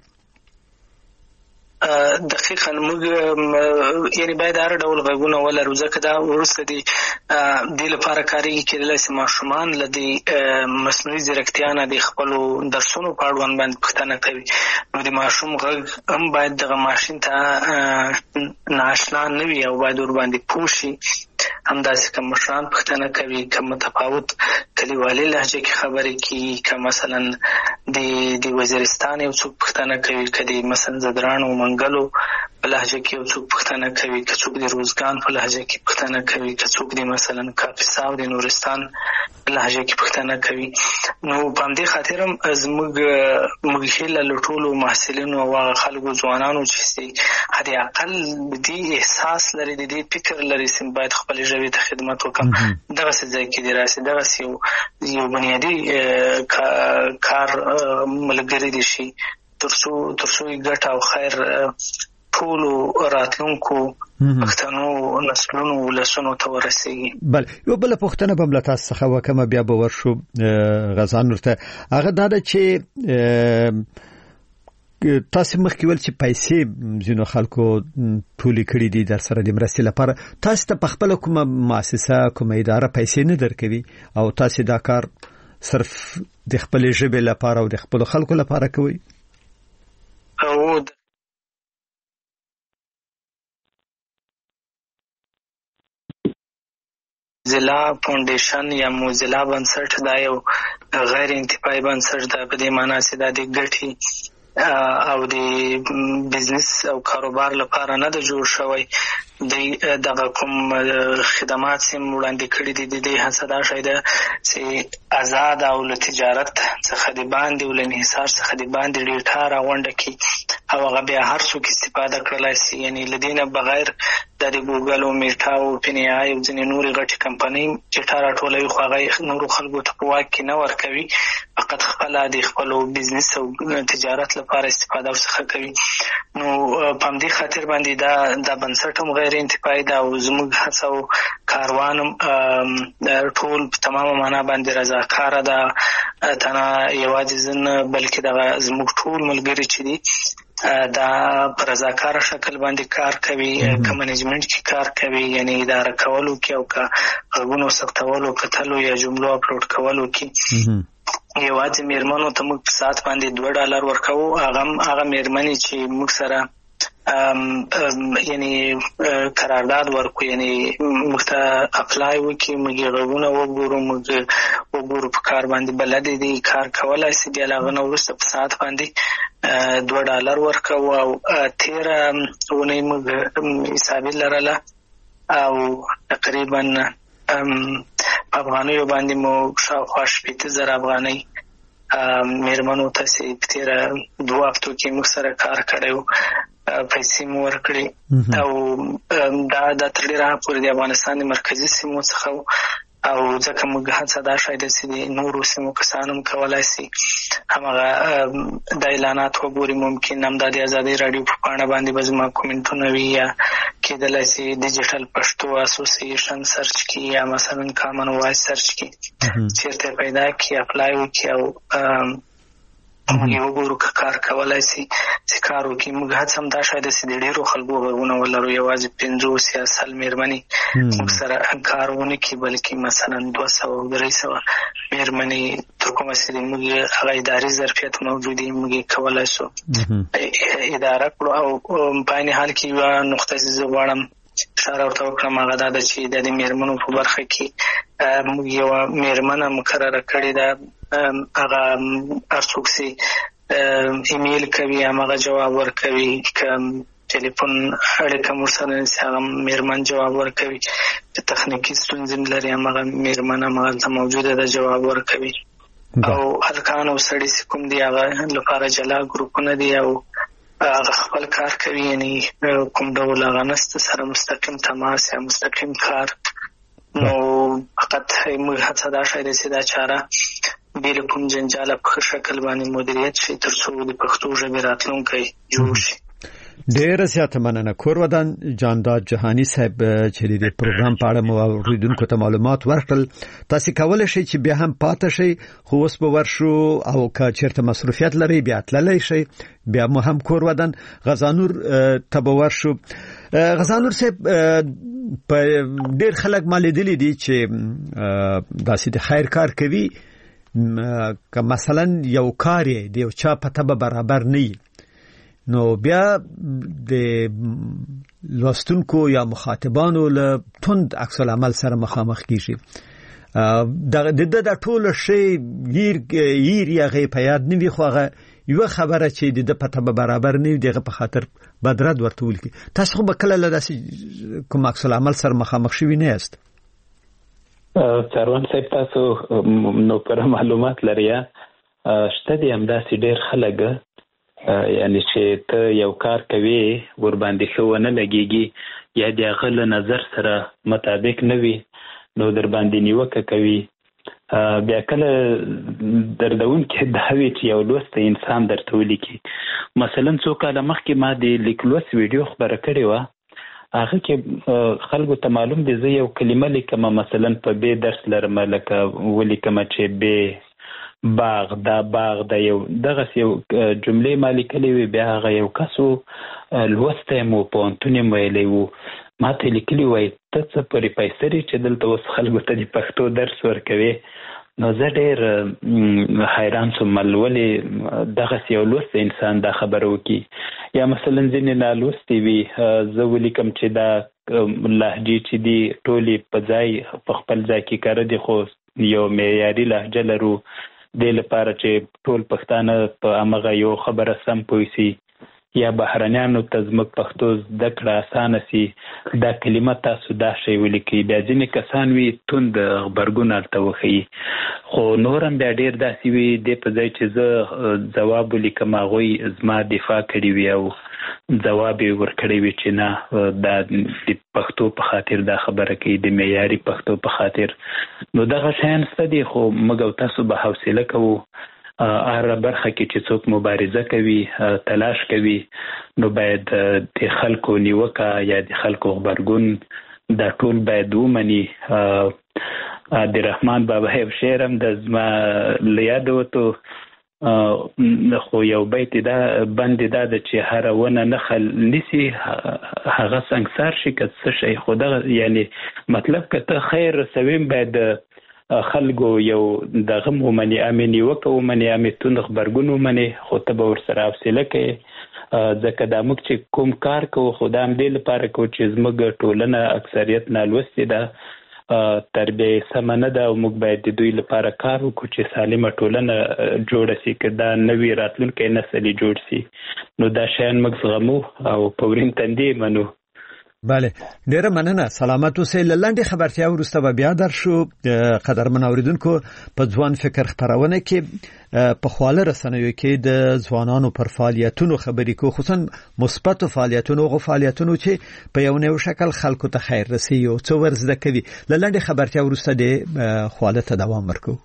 دقیقاً موږ یعنی باید هر ډول غږونه ولرو ځکه دا ورسته دي د لپاره کاري کېدلای شي ماشومان لدی مصنوعي ځیرکتیا نه د خپل درسونو په اړوند باندې پوښتنه کوي نو د ماشوم غږ هم باید دغه ماشین ته ناشنا نه وي او باید ور باندې پوه شي همداسې کوم مشران پوښتنه کوي کوم متفاوت کلیوالي لهجه کې خبرې کوي کوم مثلا د وزیرستان یو څوک پوښتنه کوي کدي مثلا زدرانو منګلو په لهجه کې یو څوک پوښتنه کوي که څوک د روزګان په لهجه کې پوښتنه کوي که څوک د مثلا کاپیسا او د نورستان په لهجه کې پوښتنه کوي نو په همدې خاطر هم زموږ هیله له ټولو محصلینو او خلکو ځوانانو چې حد اقل دې احساس لري دې فکر لري چې باید خپل ژبې ته خدمت وکړم دغه څه ځای کې دی راسي دغه یو بنیادی کار ملګری دي شي ترڅو ګټه او خیر ټولو راتلونکو پښتنو نسلونو ولسونو ته ورسیږي. بل یو بل پښتنه به ملت څخه وکمه بیا به ورشو غزان ورته هغه دا چې تاسو مخکې ول چې پیسې زینو خلکو ټولې کړې دي در سره د مرستې لپاره تاسو ته په خپل کومه مؤسسه کومه اداره پیسې نه درکوي او تاسو دا کار صرف د خپل ژبې لپاره او د خپل خلکو لپاره کوي او موزیلا فاونډیشن یا موزیلا بنسټ دا یو غیر انتفاعي بنسټ ده په دې معنی چې دا د ګټې او د بزنس او کاروبار لپاره نه د جوړ شوی دغه کوم خدمات سم وړاندې کړي دي د هڅه دا شي ده چې آزاد او له تجارت څخه د باندې ولني انحصار څخه د باندې ډیټا راغونډه کی او هغه بیا هر څوک استفاده کړلای شي یعنی لدینه بغیر د ګوګل او میټا او پین ای او ځینې نورې غټي کمپنۍ ډیټا راټولوي خو هغه نورو خلکو ته په واک کې نه ورکوي فقط خپل د خپل بزنس او تجارت لپاره استفاده ورڅخه کوي نو په دې خاطر باندې دا بنسټ هم غیر انتفاعي دا او زموږ هڅه او کاروان ټول په تمامه معنا باندې رضاکار ده تنه یوازې زنه بلکې دا زموږ ټول ملګری چې دي دا پر رضاکار شکل باندې کار کوي کمنیجمنت کې کار کوي یعنی اداره کولو کې او کا غوونو ثبتولو کتلو یا جملو اپلوډ کولو کې یوازې میرمنو ته موږ په ساعت باندې $2 ورکوو هغه میرمنې چې موږ سره یعنی قرارداد ورکو یعنی موږ ته اپلای وکړي موږ غوونه وګورو په کار باندې بلد دي کار کولای شي د هغه نو وروسته په ساعت باندې $2 ورکوو او 13 ونې موږ حساب لرله او تقریبا افغانیو باندې مو شاوخوا 70,000 افغانۍ میرمنو ته چې په تیره 2 هفتو کې موږ سره کار کړی پیسې مو ورکړي او دا تر ډېره پورې د افغانستان د مرکزي سیمو څخه او ځکه موږ هڅه دا شی ده چې د نورو سیمو کسان هم کولی شي هماغه د اعلانات وګوري ممکن هم د ازادۍ راډیو په پاڼه باندې به زما کومنټونه وي یا کېدلی شي ډیجیټل پښتو اسوسییشن سرچ کړي یا مثلا کامن وایس سرچ کړي چېرته پیدا کړي اپلای وکړي او موږ وګورو که کار کولی شي چې کار وکړي موږ هڅه هم دا شی ده چې د ډېرو خلکو غږونه ولرو یوازې 50 یا 100 میرمنې موږ سره کار ونه کړي بلکې مثلا 200 او 300 میرمنې تر کومه چې موږ هغه اداري ظرفیت موجود دی موږ کولی شو اداره کړو او په عین حال کې یوه نقطه چې زه غواړم اشاره ورته وکړم هغه دا ده چې د میرمنو په برخه کې موږ یوه میرمنه مقرره کړې ده هغه هر څوک چې ایمیل کوي هماغه جواب ورکوي که ټلیفون اړیکه ورسره نیسي هغه میرمن جواب ورکوي که تخنیکي ستونزې لري هماغه میرمن هماغلته موجوده ده جواب ورکوي او هلکان او سړي چې کوم دي هغه لپاره جلا ګروپونه دي او هغه خپل کار کوي یعنی کوم ډول هغه نسته سره مستقیم تماس یا مستقیم کار نو فقط موږ هڅه دا شی ده چې دا چاره بې له کوم جنجاله په ښه شکل باندې مدیریت شي تر څو د پښتو ژبې راتلونکی جوړ شي ډېر زیات مننه. کورودان جانداد جهانی صاحب چې د پروګرام په اړه مو اوریدونکو ته معلومات ورکړل. تاسو کولای شئ چې بیا هم پاتې شئ، خو اوس به ورشو او که چیرته مصروفیت لري بیا تللی شئ. بیا مو هم کورودان غزانور ته به ورشو. غزانور صاحب په ډېر خلک مالیدلی دي چې داسې د خیر کار کوي، که مثلا یو کار دی یو چا په تبه برابر نه، نو بیا د لوستونکو یا مخاطبانو له توند عکس العمل سره مخامخ کیږي. د ټول شی غیر یا غي په یاد نه وي، خو هغه یو خبره چې د پته برابر نه دغه په خاطر بدرد ورتول کی. تاسو خو به کله له داسې کوم عکس العمل سره مخامخ شوي نه یاست؟ سروان صاحب تاسو نو پر معلومات لري شته دي همداسې ډېر خلک یعنی چې ته یو کار کوي ور باندې خو نه لګيږي یا د غل نظر سره مطابق نه وي نو در باندې نیوکه کوي. بیا کله دردون کې دا وی چې یو دوست انسان درته ولیکي. مثلا څو کاله مخکې ما د لیکلوس ویډیو خبره کړې و، هغه کې خلکو ته معلوم دي زه یو کلمه لیکم مثلا په به درس لرم لکه ولیکم چې به باغ دا یو دغه یو جملې ما لیکلې وي، بیا هغه یو کسو لوسته مو په انتونیم ویلې وو، ما ته لیکلي وای ته څه پرې پیسې چې دلته اوس خلکو ته د پښتو درس ورکوي. نو زه ډېر حیران شوم ولې دغه یو لوست انسان دا خبره وکي. یا مثلا ځینې نالوستي وي زه ولیکم چې دا لهجې چې دي ټولې په ځای په خپل ځای کې کار دي، خو یو معیاري لهجه لرو د لپاره چې ټول پښتانه په هغه یو خبره سم پوه شي یا بهرنیانو ته زموږ پښتو زده کړه اسانه سي. دا کلمه تاسو دا شی ولیکئ. بیا ځینې کسان وي توند غبرګون هلته وښیي، خو نور هم بیا ډېر داسې وي دې په ځای چې زه جواب ولیکم هغوی زما دفاع کړې وي او جواب یې ورکړی وي چې نه دا د پښتو په خاطر دا خبره کوي، د معیاري پښتو په خاطر. نو دغه شیان شته دي، خو موږ او تاسو به حوصله کوو هر برخه کې چې څوک مبارزه کوي تلاش کوي نو باید د خلکو نیوکه یا د خلکو غبرګون دا ټول باید ومني. د رحمان بابا یو شعر هم د زما له یاده وتو، خو یو بیت دا بند دا ده چې هر ونه نخل نیسي هغه سنگسار شي که څه شي. خو دغه یعنی مطلب که ته خیر رسویم باید خلکو یو دغه ومني، امې نیوکه ومني، امې توند غبرګون ومني، خو ته به ورسره حوصله کوې. ځکه دا موږ چې کوم کار کوو خو دا همدې لپاره کوو چې زموږ ټولنه اکثریت نالوستې ده، تربیه سمه نه ده او موږ باید د دوی لپاره کار وکړو چې سالمه ټولنه جوړه سي، که دا نوي راتلونکی نسل جوړ سي. نو دا شیان موږ زغمو او په ورین تندې منو. بله، ډیره مننه. سلامت اوسئ. لنډه خبرتیا وروسته به بیا درشو. قدرمن اوریدونکو، په ځوان فکر خبرونه کې په خواله رسنیو کې د ځوانانو پر فعالیتونو خبرې کو، خصوصا مثبت فعالیتونو او فعالیتونو چې په یو نوې شکل خلکو ته خیر رسي او څو ورزده کوي. لنډه خبرتیا وروسته د خواله ته دوام ورکو.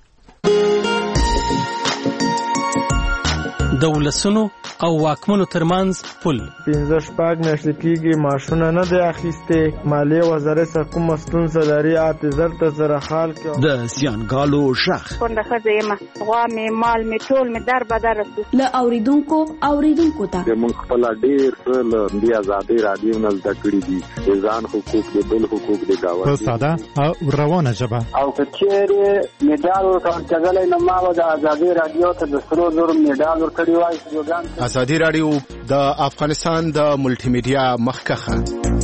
د ولسونو او واکمنو ترمنځ پل 15 میاشتې کېږي ماشونه نه دی اخیسته. مالیه وزارت څخه کوم ستونزه لري اعتذار ته سره حال کې د زیانګالو شخ څنګه خزه ما غوا می مال می ټول می در بدر رسو ل اوریدونکو ته موږ خپل ډیر له دی آزادي رادیو نه زده کړی دي ځان حقوق دي بل حقوق دي گاوه په ساده او روانه ژبه او کچېره میډال ورکړل کېدل نو ما د آزادي رادیو ته د سرو زر میډال ورکړی وای. آزادي رادیو د افغانستان د ملټي میډیا مخکخه.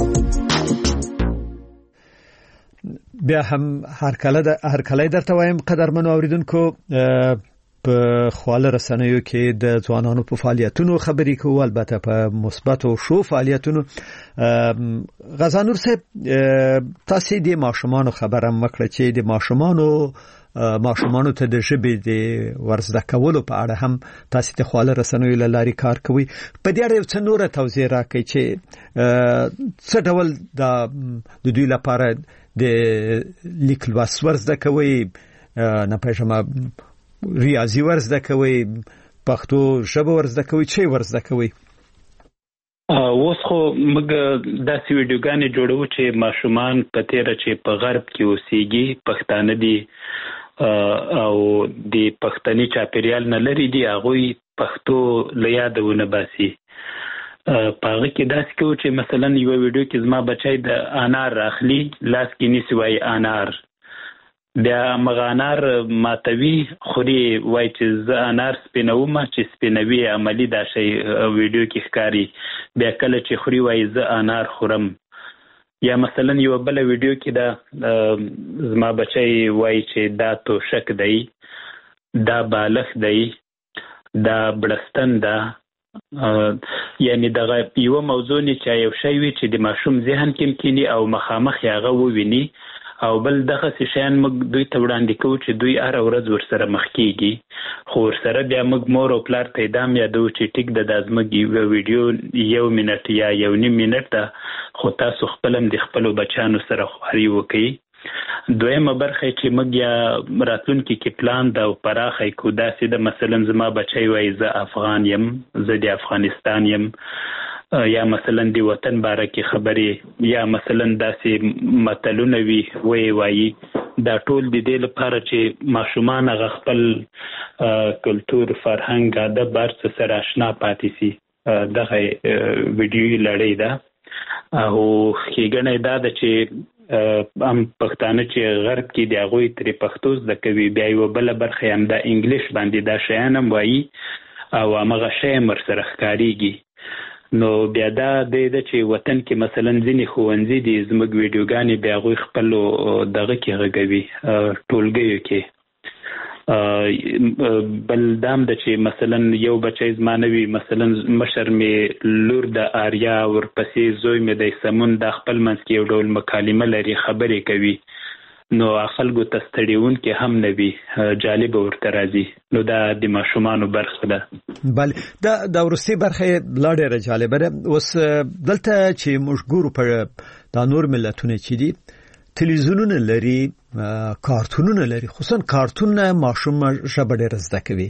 بیا هم هر کله درته وایم قدرمنو اوریدونکو، په خواله رسنیو کې د ځوانانو په فعالیتونو خبرې کوو، البته په مثبت او ښو فعالیتونو. غزانور صاحب، تاسو د ماشومانو خبره مکړه چې د ماشومانو ته د ژبې د ورزده کولو په اړه هم تاسو د خواله رسنیو له لارې کار کوي. په دې اړه څه نور توضیح راکړئ چې څه ډول د دوی لپاره د لیک لوست ورزده کوي، نه پېژنم ریاضي ورزده کوي، پښتو ژبه ورزده کوي، چې ورزده کوي. اوس خو موږ داسې ویډیوګانې جوړو چې ماشومان په تیره چې په غرب کې اوسېږي پښتانه دي او د پښتني چاپیریال نه لري دي هغوی پښتو له یاده ونه باسي. په هغه کې داسې کوو چې مثلا یو ویډیو کې زما بچی د انار راخلي لاس کې نیسي وایي انار، بیا مغه انار ماتوي خوري وایي چې زه انار سپینوم چې سپینوي عملي دا شی ویډیو کې ښکاري، بیا کله چې خوري وایي زه انار خورم. یا مثلا یو بل ویډیو کې دا زما بچی وایي چې دا توشک دی، دا بالښ دی، دا بړستن ده. یعنی دغه یو موضوع نه چې یو شی وي چې د ماشوم ذهن کې کېني او مخامخ هغه وویني، او بل دغه شیان موږ دوی ته وړاندې کوو چې دوی هر ورځ ورسره مخ کېږي. خو ورسره بیا موږ مور او پلار ته دا یادو چې ټیک د زموږ ویډیو 1 منټ یا 1.5 منټ ده، خو تاسو خپل هم د خپلو بچیانو سره خواري وکړئ. دویمه برخه چې موږ یا راتلونکي کې پلان دا او پراخه کو داسې د مثلا زما بچی وایي زه افغان یم، زه د افغانستان یم، یا مثلا د وطن باره کې خبرې، یا مثلا داسې متلونه وایي. دا ټول د دې لپاره چې ماشومان هغه خپل کلتور، فرهنګ، ادب هر سره آشنا پاتې سي. دغه ویډیو لړۍ ده او ښېګڼه یې دا ده چې هم پښتانه چې غرب کې د هغوی ترې پښتو زده کوي، بیا یوه بله برخه یې همدا انګلیش باندې دا شیان هم وایي او همغه شی هم ورسره ښکارېږي. نو بیا دا دی ده چې وطن کې مثلا ځینې ښوونځي دي زموږ ویډیوګانې بیا هغوی خپلو دغه کې غږوي، ټولګیو کې. بل دام ده چې مثلا یو بچی زما نه وي، مثلا مشر مې لور د آریا، ورپسې زوی مې د سمون، دا خپل منځ کې یو ډول مکالمه لري، خبرې کوي، نو خلکو ته ستړیونکې هم نه وي، جالبه ورته راځي. نو دا د ماشومانو برخه ده. بله دا وروستۍ برخه لا ډېره جالبه ده. اوس دلته چې موږ ګورو په دا نور ملتونه چې دي تلویزیونونه لري، کارتونونه لري، خصوصا کارتون ماشوم ژبه ډېره زده کوي.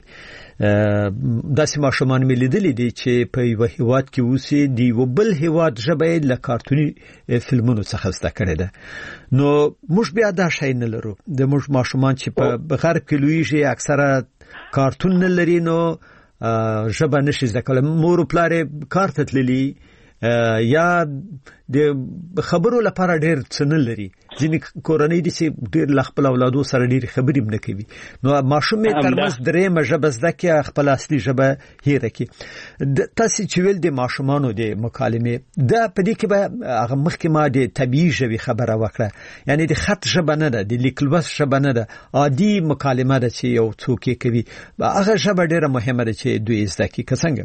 داسې ماشومان مې لیدلي دي چې په یو هیواد کې اوسي د یو بل هیواد ژبه یې له کارتوني فلمونو څخه زده کړې ده. نو موږ بیا دا شی نه لرو. د موږ ماشومان چې په غرب کې لویږي اکثره کارتون نه لري، نو ژبه نشي زده کولی. مور او پلار یې کار ته تللي یا د خبرو لپاره ډېر څه نه لري. ځینې کورنۍ دي چې ډېر له خپل اولادو سره ډېرې خبرې هم نه کوي، نو ماشوم یې ترمنځ درېیمه ژبه زده کړي، خپل اصلي ژبه هېره کړي. تاسې چې ویل د ماشومانو د مکالمې دا په دې کې به هغه مخکې ما د طبیعي ژبې خبره وکړه، یعنې د خط ژبه نه ده، د لیک لوست ژبه نه ده، عادي مکالمه ده چې یو څوک یې کوي. هغه ژبه ډېره مهمه ده چې دوی زده کړي. که څنګه؟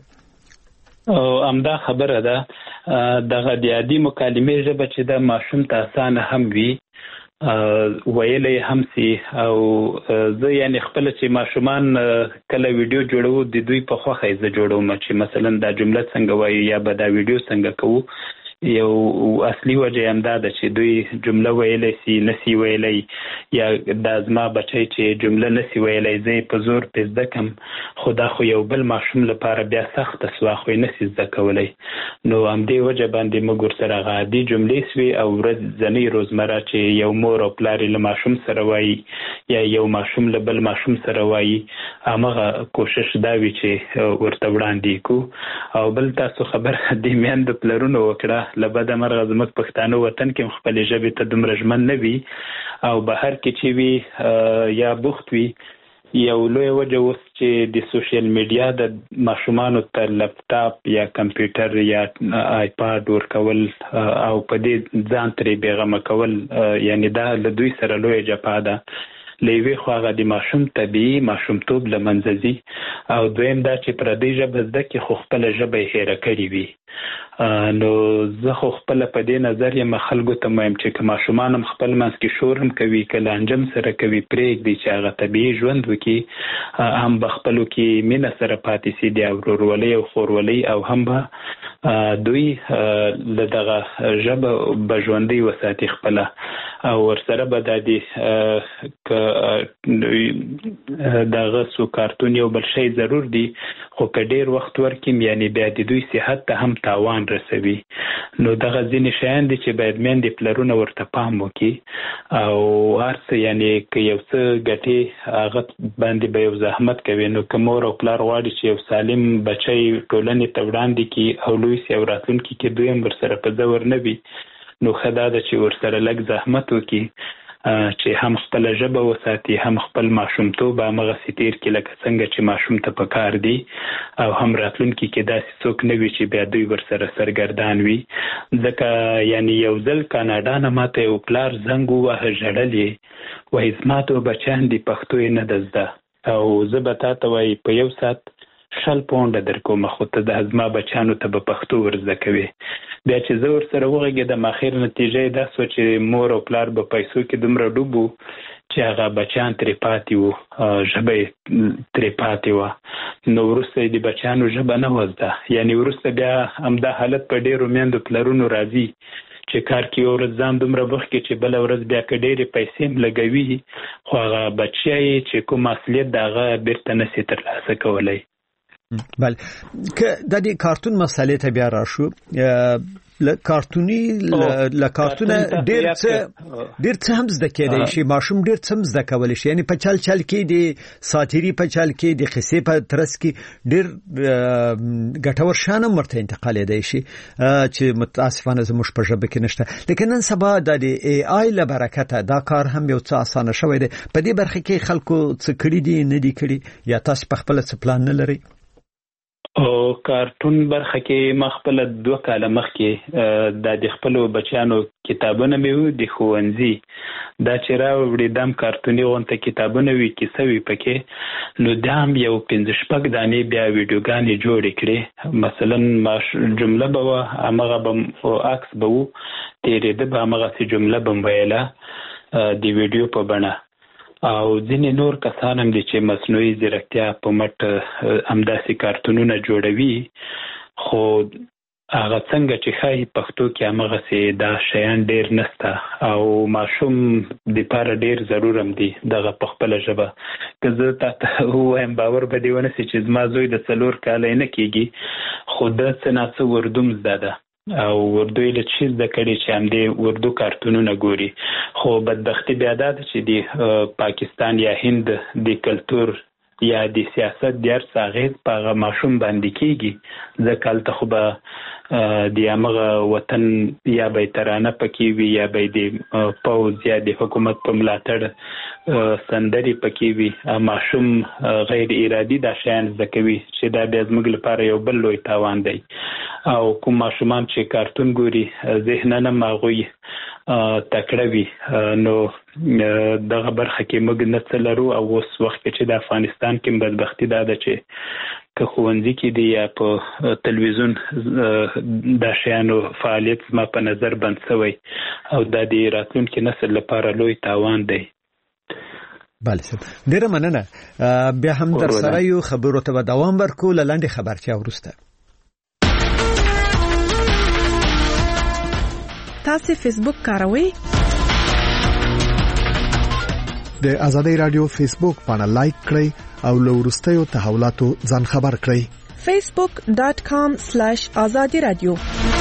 همدا خبره ده. دغه د عادي مکالمې ژبه چې د ماشوم ته اسانه هم وي، ویلی هم سي. او زه یعنی خپل چې ماشومان کله ویډیو جوړو د دوی په خوښه یې زه جوړوم چې مثلا دا جمله څنګه وایي یا به دا ویډیو څنګه کوو. یو اصلي وجه همدا ده چې دوی جمله ویلی سي، نسی ویلی، یا دا زما بچی چې جمله نسی ویلی زه یې په زور پې زده کم، خو دا خو یو بل ماشوم لپاره بیا سخته سوه، خو یې نسی زده کولی. نو همدې وجه باندې موږ ورسره هغه عادي جملې سوې او ورځنۍ روزمره چې یو مور او پلار یې له ماشوم سره وایي یا یو ماشوم له بل ماشوم سره وایي، همغه کوشش دا وي چې ورته وړاندې کړو. او بل تاسو خبر د میندو پلرونو وکړه، له بده مرغه زموږ پښتانه وطن کې خپلې ژبې ته دومره ژمن نه وي، او بهر کې چې وي یا بوخت وي. یو لوی وجه اوس چې د سوشل میډیا د ماشومانو ته لپټاپ یا کمپیوټر یا آیپاد ورکول او په دې ځان ترې بېغمه کول، یعنی دا له دوی سره لویه جفا ده. له یوې خوا هغه د ماشوم طبیعي ماشومتوب له منځه ځي، او دویم دا چې پردۍ ژبه زده کړي خو خپله ژبه یې هېره کړې وي. نو زه خو خپله په دې نظر یم خلکو ته وایم چې که ماشومان هم خپل منځ کې شور هم کوي، که لانجه سره کوي، پرېږدي چې هغه طبیعي ژوند وکړي، هم به خپلو کې مینه سره پاتې سي، د ورورولۍ او خورولۍ، او هم به دوی له دغه ژبه به ژوندۍ وساتي خپله. او ورسره به دا د دغه سو کارتون یو بل شی ضرور دی، خو که ډېر وخت ورکړم یعنی بیا د دوی صحت ته هم تاوان رسوي. نو دغه ځینې شیان دي چې باید میندې پلرونه ورته پام وکړي او هر څه یعنی که یو څه ګټې هغه باندې به یو زحمت کوي. نو که مور او پلار غواړي چې یو سالم بچی ټولنې ته وړاندې کړي او لوی سي او راتلونکي کې دوی هم ورسره په زور نه وي، نو ښه دا ده چې ورسره لږ زحمت وکړي چې هم خپل ژبه وساتي، هم خپل ماشومتوب همغسې تیر کړي لکه څنګه چې ماشوم ته پکار دی، او هم راتلونکي کې داسې څوک نه وي چې بیا دوی ورسره سرګردان وي. ځکه یعنی یو ځل کاناډا نه ماته یو پلار زنګ ووهه ژړل یې، وایي زما ته بچیان دي پښتو یې نه ده زده او زه به تا ته وایي په 1 ساعت 100 پونډه در کومه، خو ته د زما بچیانو ته به پښتو ورزده کوي. بیا چې زه ورسره وغږېدم اخر نتیجه یې دا سوه چې مور او پلار به پیسو کې دومره ډوب وو چې هغه بچیان ترې پاتې وو، ژبه یې ترې پاتې وه. نو وروسته یې د بچیانو ژبه نه وه زده. یعنې وروسته بیا همدا حالت په ډېرو میندو پلرونو راځي چې کار کې یو ورځ ځان دومره بوخت کړي چې بله ورځ بیا که ډېرې پیسې هم لګوي خو هغه بچی یې چې کوم اصلیت د هغه بیرته نسي ترلاسه کولی. بله که د دې کارتون مسئلې ته بیا راشو، کارتونی کارتونه ډېر څه هم زده کېدای شي، ماشوم ډېر څه هم زده کولی شي. یعنی په چل کې د ساتیري په چل کې د قصې په ترڅ کې ډېر ګټور شیان هم ورته انتقالېدای شي چې متاسفانه زموږ په ژبه کې نشته. لیکن نن سبا د ای آی له برکته دا کار هم یو څه اسانه شوی دی. په دې برخه کې خلکو څه کړي دي نه دي کړي، یا تاسو په خپل څه پلان نه لرئ؟ او کارتون برخه کې ما خپل 2 کاله مخکې د خپلو بچیانو کتابونه مې وو د ښوونځي دا چې راوړي دم کارتوني غونته کتابونه وي کیسه وي پکې، نو دا هم یو 5-6 دانې بیا ویډیوګانې جوړې کړې. مثلا جمله به وه همغه به عکس به وو تېرېده به همغسې جمله به ویله د ویډیو په بڼه. او ځینې نور کسان هم دي چې مصنوعي ځیرکتیا په مټ همداسې کارتونونه جوړوي، خو هغه څنګه چې ښایي پښتو کې همغسې دا شیان ډېر نسته او ماشوم دپاره ډېر ضرور هم دي دغه په خپله ژبه. که زه تا ته ووایم باور به دې ونه سي چې زما زوی د 4 کاله نه کېږي خو ده څه ناڅه اردو هم زده ده او اردو یې له چی زده کړي چې همدې اردو کارتونونه ګوري. خو بدبختي بیا دا ده چې د پاکستان یا هند د کلتور یا د سیاست د هر څه اغېز په هغه ماشوم باندې کېږي، ځکه هلته خو به د همغه وطن یا به یې ترانه پکې وي یا به یې د پوځ یا د حکومت په ملاتړ سندرې پکې وي. ماشوم غیر ارادي دا شیان زده کوي چې دا بیا زموږ لپاره یو بل لوی تاوان دی. او کوم ماشومان چې کارتون ګوري ذهناً هم هغوی تکړه وي، نو دغه برخه کې موږ نه څه لرو. او اوس وخت کې چې د افغانستان کې بدبختي دا ده چې که ښوونځي کې دی یا په تلویزیون دا شیانو فعالیت زما په نظر بند شوی او دا د راتلونکي نسل لپاره لوی تاوان دی. بله صاحب ډېره مننه. بیا هم در سره یو خبرو ته به دوام ورکو له لنډې خبرتیا وروسته. تاسو فیسبوک کاروئ؟ د ازادي رادیو فیسبوک باندې لایک کړئ او له وروستیو تحولاتو ځان خبر کړئ. facebook.com/azadiradio.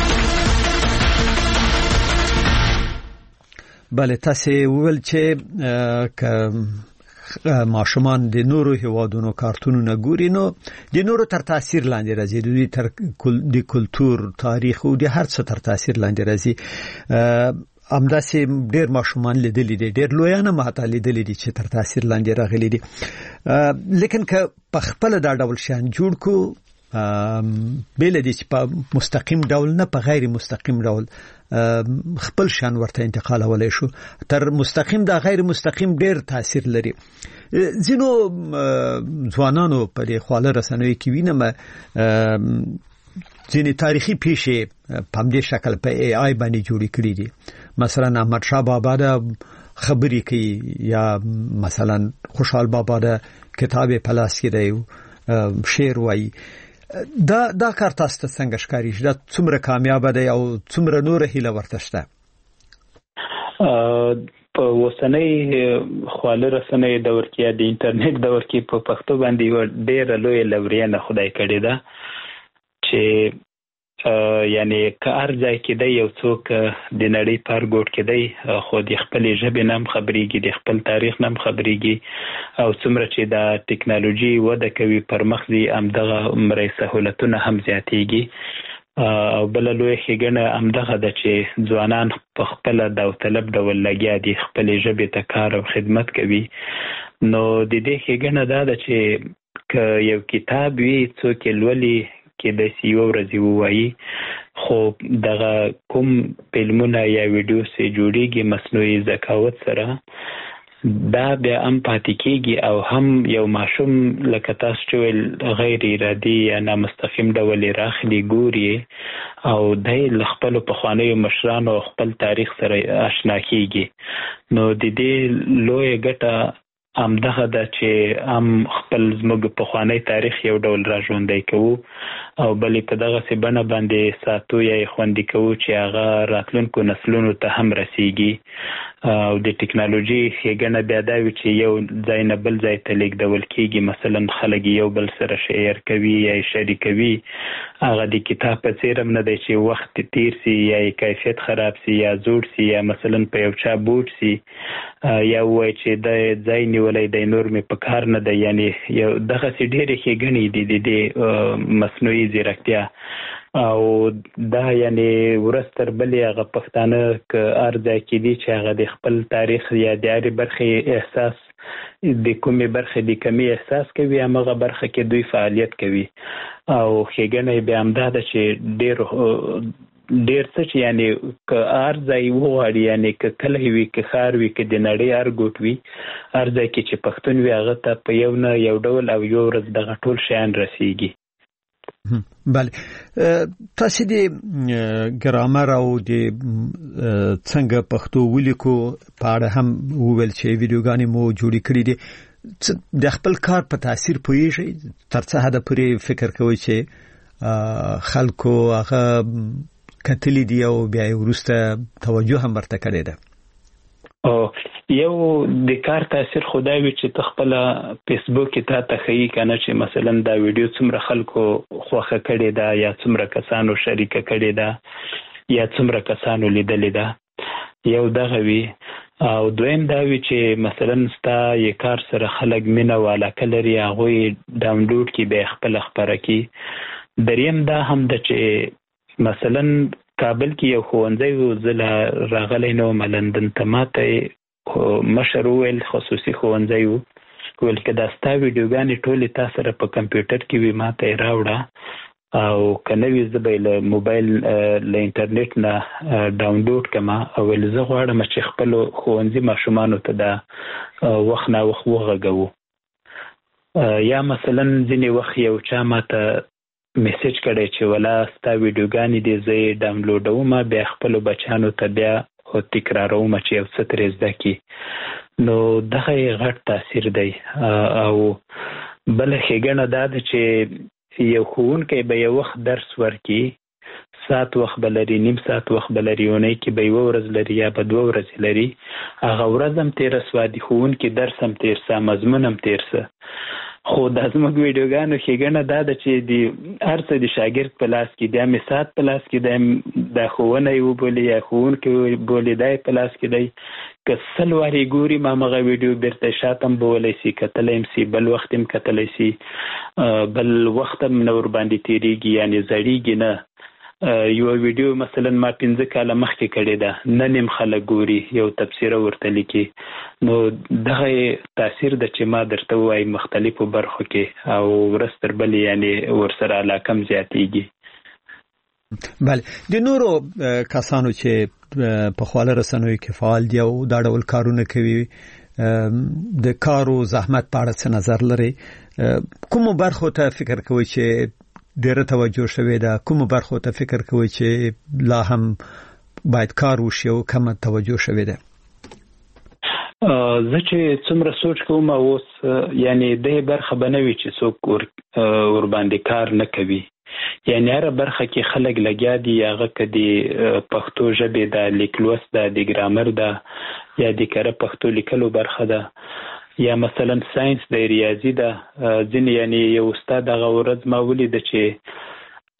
بله تاسو ول چې ماشومان د نورو هیوادونو کارتونونه ګوري نو د نورو تر تاثیر لاندې راځي، د دوی تر د کلتور تاریخ او د هر څه تر تاثیر لاندې راځي. همداسې ډېر ماشومان لیدلي دي، ډېر لویان هم حتی لیدلي دي چې تر تاثیر لاندې راغلي دي. لیکن که په خپل دا ډول شان جوړ کو بیل دي چې په مستقیم ډول نه په غیر مستقیم ډول خپل شان ورته انتقالولای شو، تر مستقیم دا غیر مستقیم ډیر تاثیر لري. ځینو ځوانانو په خواله رسنوي کې وینم ځینې تاریخي پیښې په همدې شکل په ای آی باندې جوړې کړې دي. مثلا احمد شاه بابا دا خبرې کوي یا مثلا خوشحال بابا دا کتاب په لاس کې دی شعر وایي. دا کار تاسو ته څنګه ښکاري؟ دا څومره کامیاب دی او څومره نور هیله ورته شته؟ په اوسنۍ خواله رسنۍ دور کې د انټرنیټ دور کې په پښتو باندې ډېره لویه لورینه خدای کړې ده چې یعنی که ارځای کې دی یو څوک د نړۍ پر ګوټ کې دی خو د خپل ژبې نام خبريږي د خپل تاریخ نام خبريږي او څومره چې د ټیکنالوژي وده کوي پر مخ دي همدغه عمره سہولتونه هم زیاتېږي او بل لوی ښېګڼه همدغه ده چې ځوانان په خپل داوطلب ډول لګیا دي خپل ژبې ته کار او خدمت کوي نو د دې ښېګڼه دا ده چې که یو کتاب وي څوک لولي کې د سیو ورځي وایي خو دغه کوم فلمونه یا ویډیو سي جوړيږي مصنوعي ذکاوت سره دا بیا هم پاتې کېږي او هم یو ماشوم لکه تاسو چې غیر ارادي یا نامستقیم ډول راخلي ګوري او د خپل پخوانیو مشرانو خپل تاریخ سره آشنا کېږي نو د دې لوی ګټه همدغه ده چې هم خپل زموږ پخوانی تاریخ یو ډول را ژوندی کوو او بلې په دغه څه بڼه باندې ساتو یا خوندي کوو چې هغه راتلونکو نسلونو ته هم رسیږي او د ټیکنالوژي ښېګڼه بیا دا وي چې یو ځای نه بل ځای ته لیږدول کېږي مثلا خلک یو بل سره شیر کوي یا شریکوي هغه د کتاب په څېر هم نه دی چې وخت تیر سي یا کیفیت خراب سي یا زوړ سي یا مثلا په یو چا بوټ سي یا وایي چې د ځای نیولای د نور مې په کار نه دی یعنی یو دغه سي ډېرې ښېګڼې دي د مصنوعي ځیرکتیا او دا یعنی ورستر بلې هغه پښتانه که ارځای کې دي چې هغه د خپل تاریخ یا د هرې برخې احساس د کومې برخې د کمی احساس کوي همغه برخه کې دوی فعالیت کوي او ښېګڼه یې بیا همدا ده چې ډېر څه چې یعنی که ارځای وغواړي یعنی که کلی وي که ښار وي که د نړۍ هر ګوټ وي ارځای کې چې پښتون وي هغه ته په یو نه یو ډول او یو ورځ دغه ټول شیان رسیږي بله تاسو د ګرامر او د څنګه پښتو ولیکو په اړه هم وویل چې ویډیوګانې مو جوړې کړې دي د خپل کار په تاثیر پوهیږئ تر څه حد پورې فکر کوئ چې خلکو هغه کتلې دي او بیا وروسته توجه هم ورته کړې ده یو د کار تاثیر خدای وي چې تخپل فیسبوک کې ته ښیي کنه چې مثلا دا ویډیو څومره خلکو خوښه کړې ده یا څومره کسانو شریکه کړې ده یا څومره کسانو لیدلې ده یو دغه وي او دویم دا وی چې مثلا ستا یې کار سره خلک مینه والا کلري هغه ډاونلوډ کی به خپل خبره کی دریم دا هم د چې مثلا کابل کې یو ښوونځی زله راغلی نو ملندن ته ماته مشر ویل خصوصي ښوونځی ویل که دا ستا ویډیوګانې ټولې تا سره په کمپیوټر کې وي ماته یې راوړه او که نه وي زه به یې له موبایل له انټرنیټ نه ډاونلوډ کړم او ویل زه غواړم چې خپلو ښوونځي ماشومانو ته دا وخت ناوخت وغږوو یا مثلا ځینې وخت یو چا ماته میسج کړی چې ولا ستا ویډیوګانې دې زه یې ډاونلوډوم بیا خپلو بچیانو ته بیا تکراروم چې یو څه ترې زده کړي نو دغه یې غټ تاثیر دی او بله ښېګڼه دا ده چې یو ښوونکی به یو وخت درس ورکړي ساعت وخت به لري نیم ساعت وخت به لري اونۍ کې به یوه ورځ لري یا به 2 ورځې لري هغه ورځ هم تېره سوه د ښوونکي درس هم تېر سه مضمون هم تېر سه خو دا زموږ ویډیوګانو ښېګڼه دا ده چې د هر څه د شاګرد په لاس کې دی هم ساعت په لاس کې دی دا ښوونه یې وبولي یا ښوونکی بولي دا یې په لاس کې دی که 100 وارې ګوري ما هغه ویډیو بیرته شاته هم بولی سي کتلی هم سي بل وخت هم کتلی سي بل وخت هم نه ورباندې تېرېږي یعنې زړېږي نه یو ویډیو مثلا ما 15 کاله مخکې کړې ده نن هم خلک ګوري یو تبصره ورته لیکي نو دغه تاثیر د چې ما درته وایي مختلفو برخو کې او ورځ تر بلې یعنې ورسره علاقه هم زیاتېږي بله د نورو کسانو چې په خواله رسنیو کې فعال دي او دا ډول کارونه کوي د کارو زحمت په اړه څه نظر لري کومو برخو ته فکر کوئ چې ډېره توجه شوې ده کومو برخو ته فکر کوئ چې لا هم باید کار وشي او کمه توجه شوې ده زه چې څومره سوچ کوم اوس یعنی دې برخه به نه وي چې څوک ورباندې کار نه کوي یعنی هر برخه کې خلک لګیا دي هغه که د پښتو ژبې د لیک لوست ده د ګرامر ده یا د کره پښتو لیکلو برخه ده یا مثلا ساينس د ریاضي ده ځینې یعنی یو استاد هغه ورځ ما ولیده چې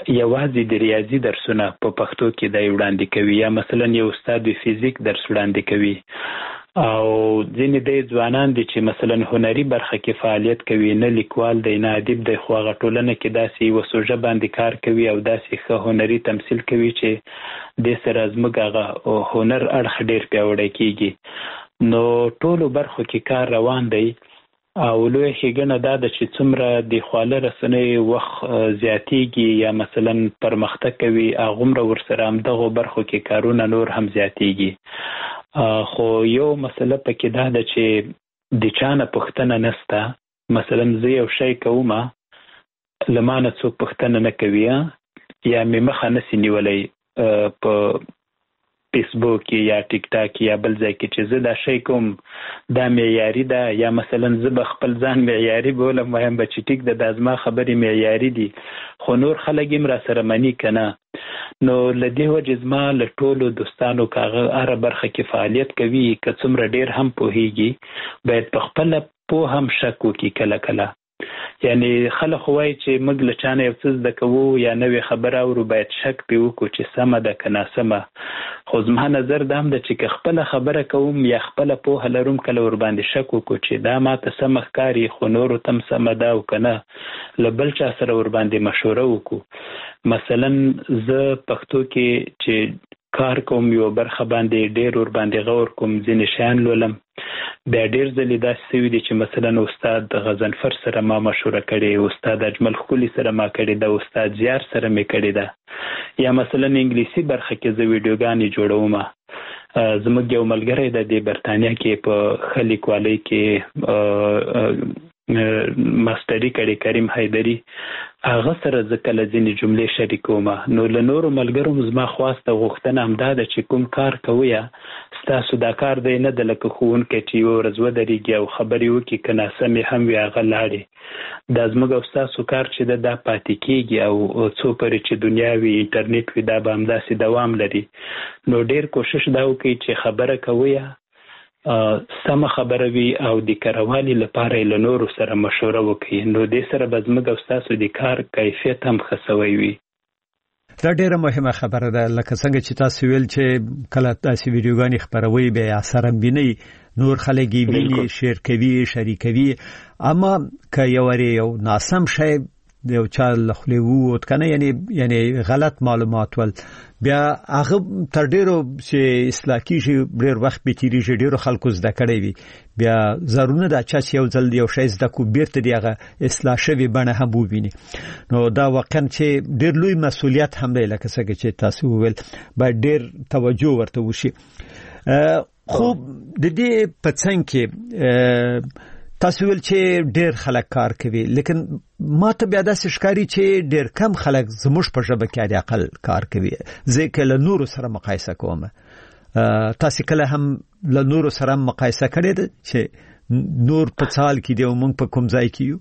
یوازې د ریاضي درسونه په پښتو کې د وړاندې کوي، یا مثلا یو استاد د فزیک درس وړاندې کوي، او ځینې د ځوانان دي چې مثلا هنري برخه کې فعالیت کوي، نه لیکوال دی نه ادیب دی، خو هغه ټولنه کې داسې یوه سوژه باندې کار کوي او داسې ښه هنري تمثیل کوي چې دې سره زموږ هغه هنر اړخ ډېر پیاوړی کېږي. نو ټولو برخو کې کار روان دی او لویه ښېګڼه دا ده چې څومره د خواله رسنیو وخت زیاتېږي یا مثلا پرمختګ کوي، هغومره ورسره همدغو برخو کې کارونه نور هم زیاتېږي. خو یو مسله پکې دا ده چې د چا نه پوښتنه نشته. مثلا زه یو شی کوم، له ما نه څوک پوښتنه نه کوي یا مې مخه نسي نیولی په فیسبوک یا ټیک ټاک یا بل ځای کې چې زه دا شی کوم دا معیاري ده، یا مثلا زه به خپل ځان معیاري بولم، وایم به چې ټیک ده دا زما خبرې معیاري دي، خو نور خلک هم را سره مني که نه. نو له دې وجې زما له ټولو دوستانو که هغه هره برخه کې فعالیت کوي، که څومره ډېر هم پوهېږي، باید په خپله پوه هم شک وکړي کله کله. یعنی خلک خو وایي چې موږ له چا نه یو څه زده کوو یا نوې خبره اورو، باید شک پرې وکړو چې سمه ده که ناسمه. خو زما نظر دا هم ده چې که خپله خبره کوم یا خپله پوهه لروم، کله ورباندې شک وکړو چې دا ماته سمه ښکاري خو نورو ته هم سمه ده او که نه، له بل چا سره ورباندې مشوره وکړو. مثلا زه پښتو کې چې کار کوم، یو برخه باندې ډېر ورباندې غور کوم، ځینې شیان لولم. بیا ډېر ځلې داسې شوي دي چې مثلا استاد غضنفر سره ما مشوره کړې، استاد اجمل ښکلي سره ما کړې ده، استاد زیار سره مې کړې ده. یا مثلا انګلیسي برخه کې زه ویډیوګانې جوړوم. زموږ یو ملګری ده د برطانیا کې په ښه لیکوالۍ کې ماستري کړې، کریم حیدري، هغه سره زه کله ځینې جملې شریکوم. نو له نورو ملګرو زما خواسته غوښتنه همدا ده چې کوم کار کوئ ستاسو دا کار دی نه ده لکه ښوونکی چې یوه ورځ ودرېږي او خبرې وکړي، که ناسمې هم وي هغه لاړې. دا زموږ او ستاسو کار چې ده دا پاتې کېږي او څو پورې چې دنیا وي، انټرنیټ وي، دا به همداسې دوام لري. نو ډېر کوشش دا وکړئ چې خبره کوئ سمه خبره وي او د کاروالي لپاره یې له نورو سره مشوره وکړي. نو دې سره به زموږ او ستاسو د کار کیفیت هم ښه سوی وي. دا ډیره مهمه خبره ده، لکه څنګه چې تاسو ویل چې کله تاسو ویډیوګانې خبروي به اثر هم ویني، نور خلک یې ویني، شیر کوي، شریکوي. اما که یو ناسم شی یو چا له خولې ووت کنه، یعنی غلط معلومات ول، بیا هغه تر ډیرو چې اصلاح کیږي ډیر وخت به تیریږي، ډیرو خلکو زده کړی وي، بیا ضروري ده چې یو ځل یو شی زده کو بیرته دی هغه اصلاح شوی بڼه هم وویني. نو دا واقعا چې ډیر لوی مسؤلیت هم دی، لکه څنګه چې تاسو وویل باید ډیر توجه ورته وشي. خو د دې په څنګ کې تاسو ویل چې ډیر خلک کار کوي، لیکن ما ته بیا داسې ښکاري چې ډیر کم خلک زموږ په ژبه کې د عقل کار کوي. زه کله نورو سره مقایسه کوم، تاسو کله هم له نورو سره مقایسه کړئ چې نور په څال کې دی او موږ په کوم ځای کې یو؟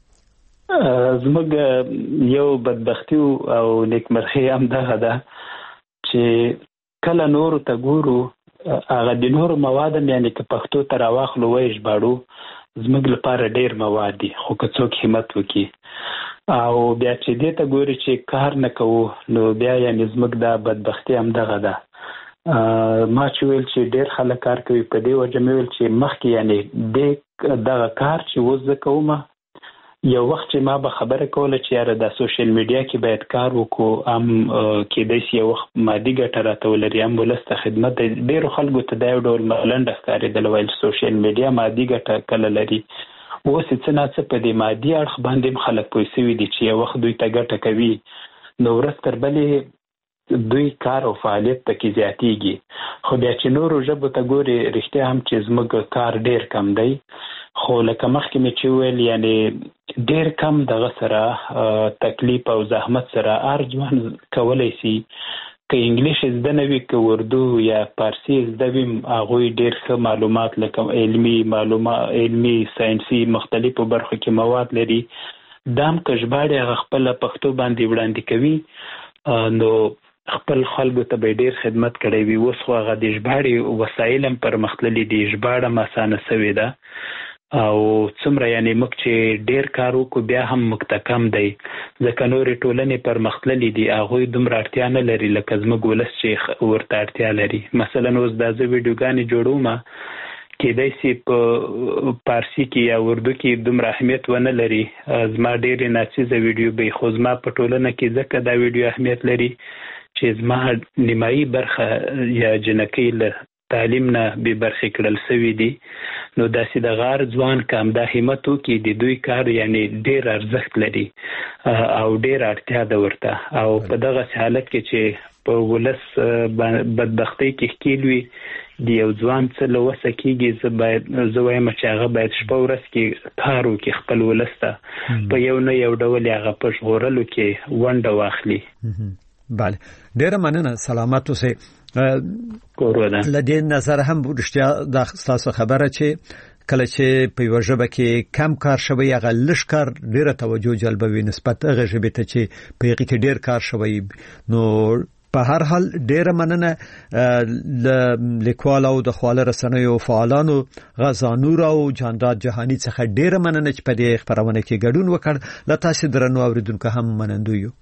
زموږ یو بدبختی او نیکمرغي هم دغه ده چې کله نورو ته ګورو، هغه د نورو مواد هم یعنې که پښتو ته راواخلو ویې ژباړو، زموږ لپاره ډیر مواد دي، خو که څوک همت وکړي. او بیا چې دې ته ګوري چې کار نه کوو، نو بیا یعنې زموږ دا بدبختي هم دغه ده. ما چې ویل چې ډیر خلک کار کوي، په دې وجه مې ویل چې مخکې یعنې دغه کار چې اوس زه کوم، یو وخت چې ما به خبره کوله چې یاره دا سوشل میډیا کې باید کار وکړو، هم کېدای شي یو وخت مادي ګټه راته ولري، هم ولس ته خدمت. ډېرو خلکو ته دا یو ډول ملنډه ښکارېدله، ویل سوشل میډیا مادي ګټه کله لري. اوس یې څه ناڅه په دې مادي اړخ باندې هم خلک پوه سوي دي چې یو وخت دوی ته ګټه کوي، نو ورځ تر بلې دوی کار او فعالیت پکې زیاتېږي. خو بیا چې نورو ژبو ته ګوري، رښتیا هم چې زموږ کار ډېر کم دی. خو لکه مخکې مې چې ویل، یعنې ډېر کم دغه سره تکلیف او زحمت سره هر ځوان کولی شي، که انګلیش زده نه وي، که اردو یا فارسي زده وي، هغوی ډېر ښه معلومات لکه علمي ساینسي مختلفو برخو کې مواد لري. دا هم که ژباړې هغه خپله پښتو باندې وړاندې کوي، نو خپل خلکو ته به ډېر خدمت کړی وي. اوس خو هغه د ژباړې وسایل هم پرمختللي دي، ژباړه هم اسانه سوې ده. او څومره یعنی موږ چې ډیر کار وکړو بیا هم موږ ته کم دی ځکه نورې ټولنې پرمختللي دي هغوی دومره اړتیا نه لري لکه زموږ ولس چې ورته اړتیا لري. مثلا اوس دا زه ویډیوګانې جوړوم کېدای شي په پارسي کې یا اردو کې دومره اهمیت ونه لري زما ډېرې ناڅیزه ویډیو به خو زما په ټولنه کې ځکه دا ویډیو اهمیت لري چې زما نیمایي برخه یا جنکۍ له تعلیم نه بې برخې کړل سوي دي نو داسې د غار ځوان که همدا همت وکړي د دوی کار یعنی ډېر ارزښت لري او ډېر اړتیا ده ورته او په دغسې حالت کې چې په ولس بدبختۍ کې ښکېل وي د یو ځوان څه له وسه کېږي زه وایم چې هغه باید شپه ورځ کې کار وکړي خپل ولس ته په یو نه یو ډول هغه په ژغورلو کې ونډه واخلي. بله ډېره مننه سلامت اوسئ. له دې نظر هم رښتیا دا ستاسو خبره چې کله چې په یو ژبه کې کم کار شوی هغه لږ کار ډېره توجه جلبوي نسبت هغه ژبې ته چې په هغې کې ډېر کار شوی. نو په هر حال ډېره مننه له لیکوال او د خواله رسنیو فعالانو غزا نور او جانداد جهانی څخه ډېره مننه چې په دې خبرونه کې ګډون وکړ. له تاسو درنو اوریدونکو هم منندوی یو.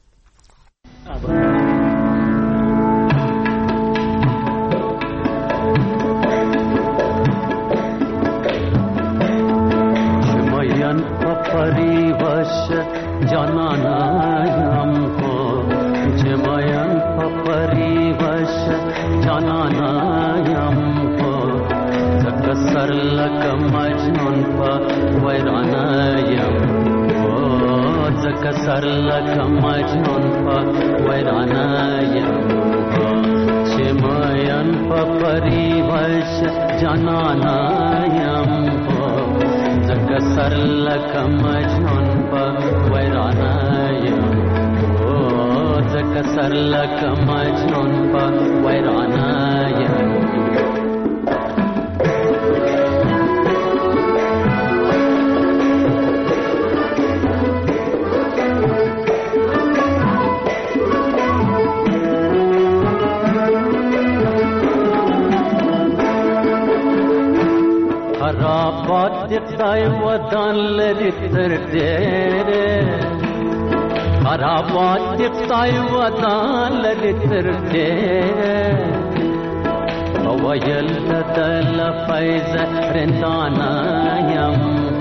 جانانایم کو جمایم پریوش جانانایم کو زکسر لک مجنون پا ویرانایم کو زکسر لک مجنون پا ویرانایم کو جمایم پریوش جانانایم کو زکسر لک مجنون پا ویرانایم او زکسر لک مجنون پا ویرانایم. خرابات خدای ودان لري تر ډېره خرابات خدای ودان لري تر ډېره وویل دل فیض رندانا یم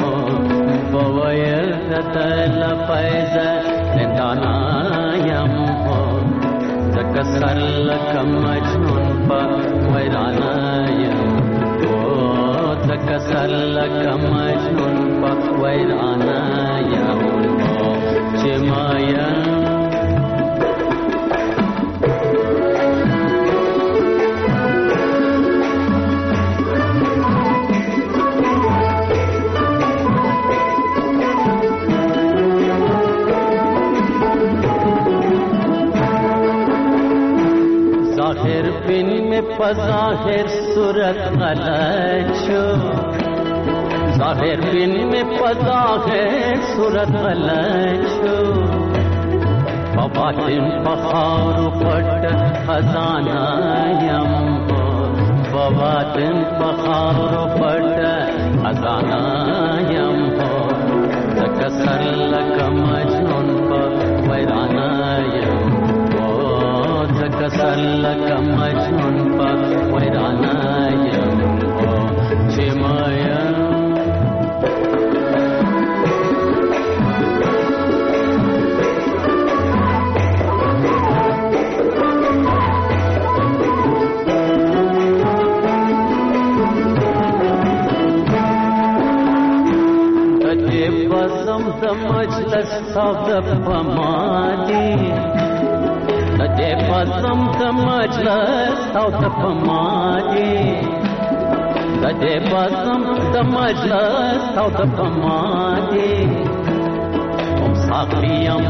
وویل دل فیض رندانا یم زکسر لک مجنون پا ویرانا یم زکسر لک مجنون پا ویرانا یم چماین ظاہر بن میں پظاہر صورت غلط شو ظاہر بن میں پظاہر صورت غلط شو بباطن بخار پٹ خزانہ یم بباطن بخار پٹ خزانہ یم زکسر لک مجنون پا ویرانہ یم زکسر لک مجنون پا ویرانہ یم چمایم دے بزم د مجلس سود پمادی دے بزم د مجلس سود پمادی دے بزم د مجلس سود پمادی هم ساقیم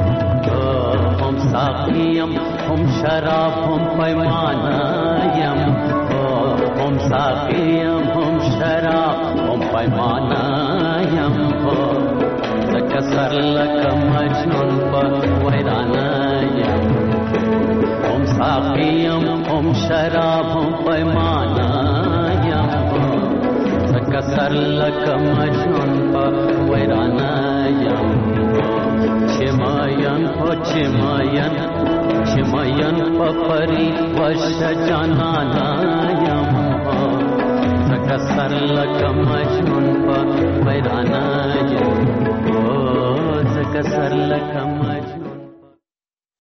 هم شراب هم پیمانایم هم ساقیم هم شراب هم پیمانایم زکسر لک مجنون پا ویرانایم هم ساقیم هم شراب هم پیمانایم زکسر لکم جون پا ویرانایم چماین پا پری وش جانانایم زکسر لکم جون پا ویرانایم زکسر لکم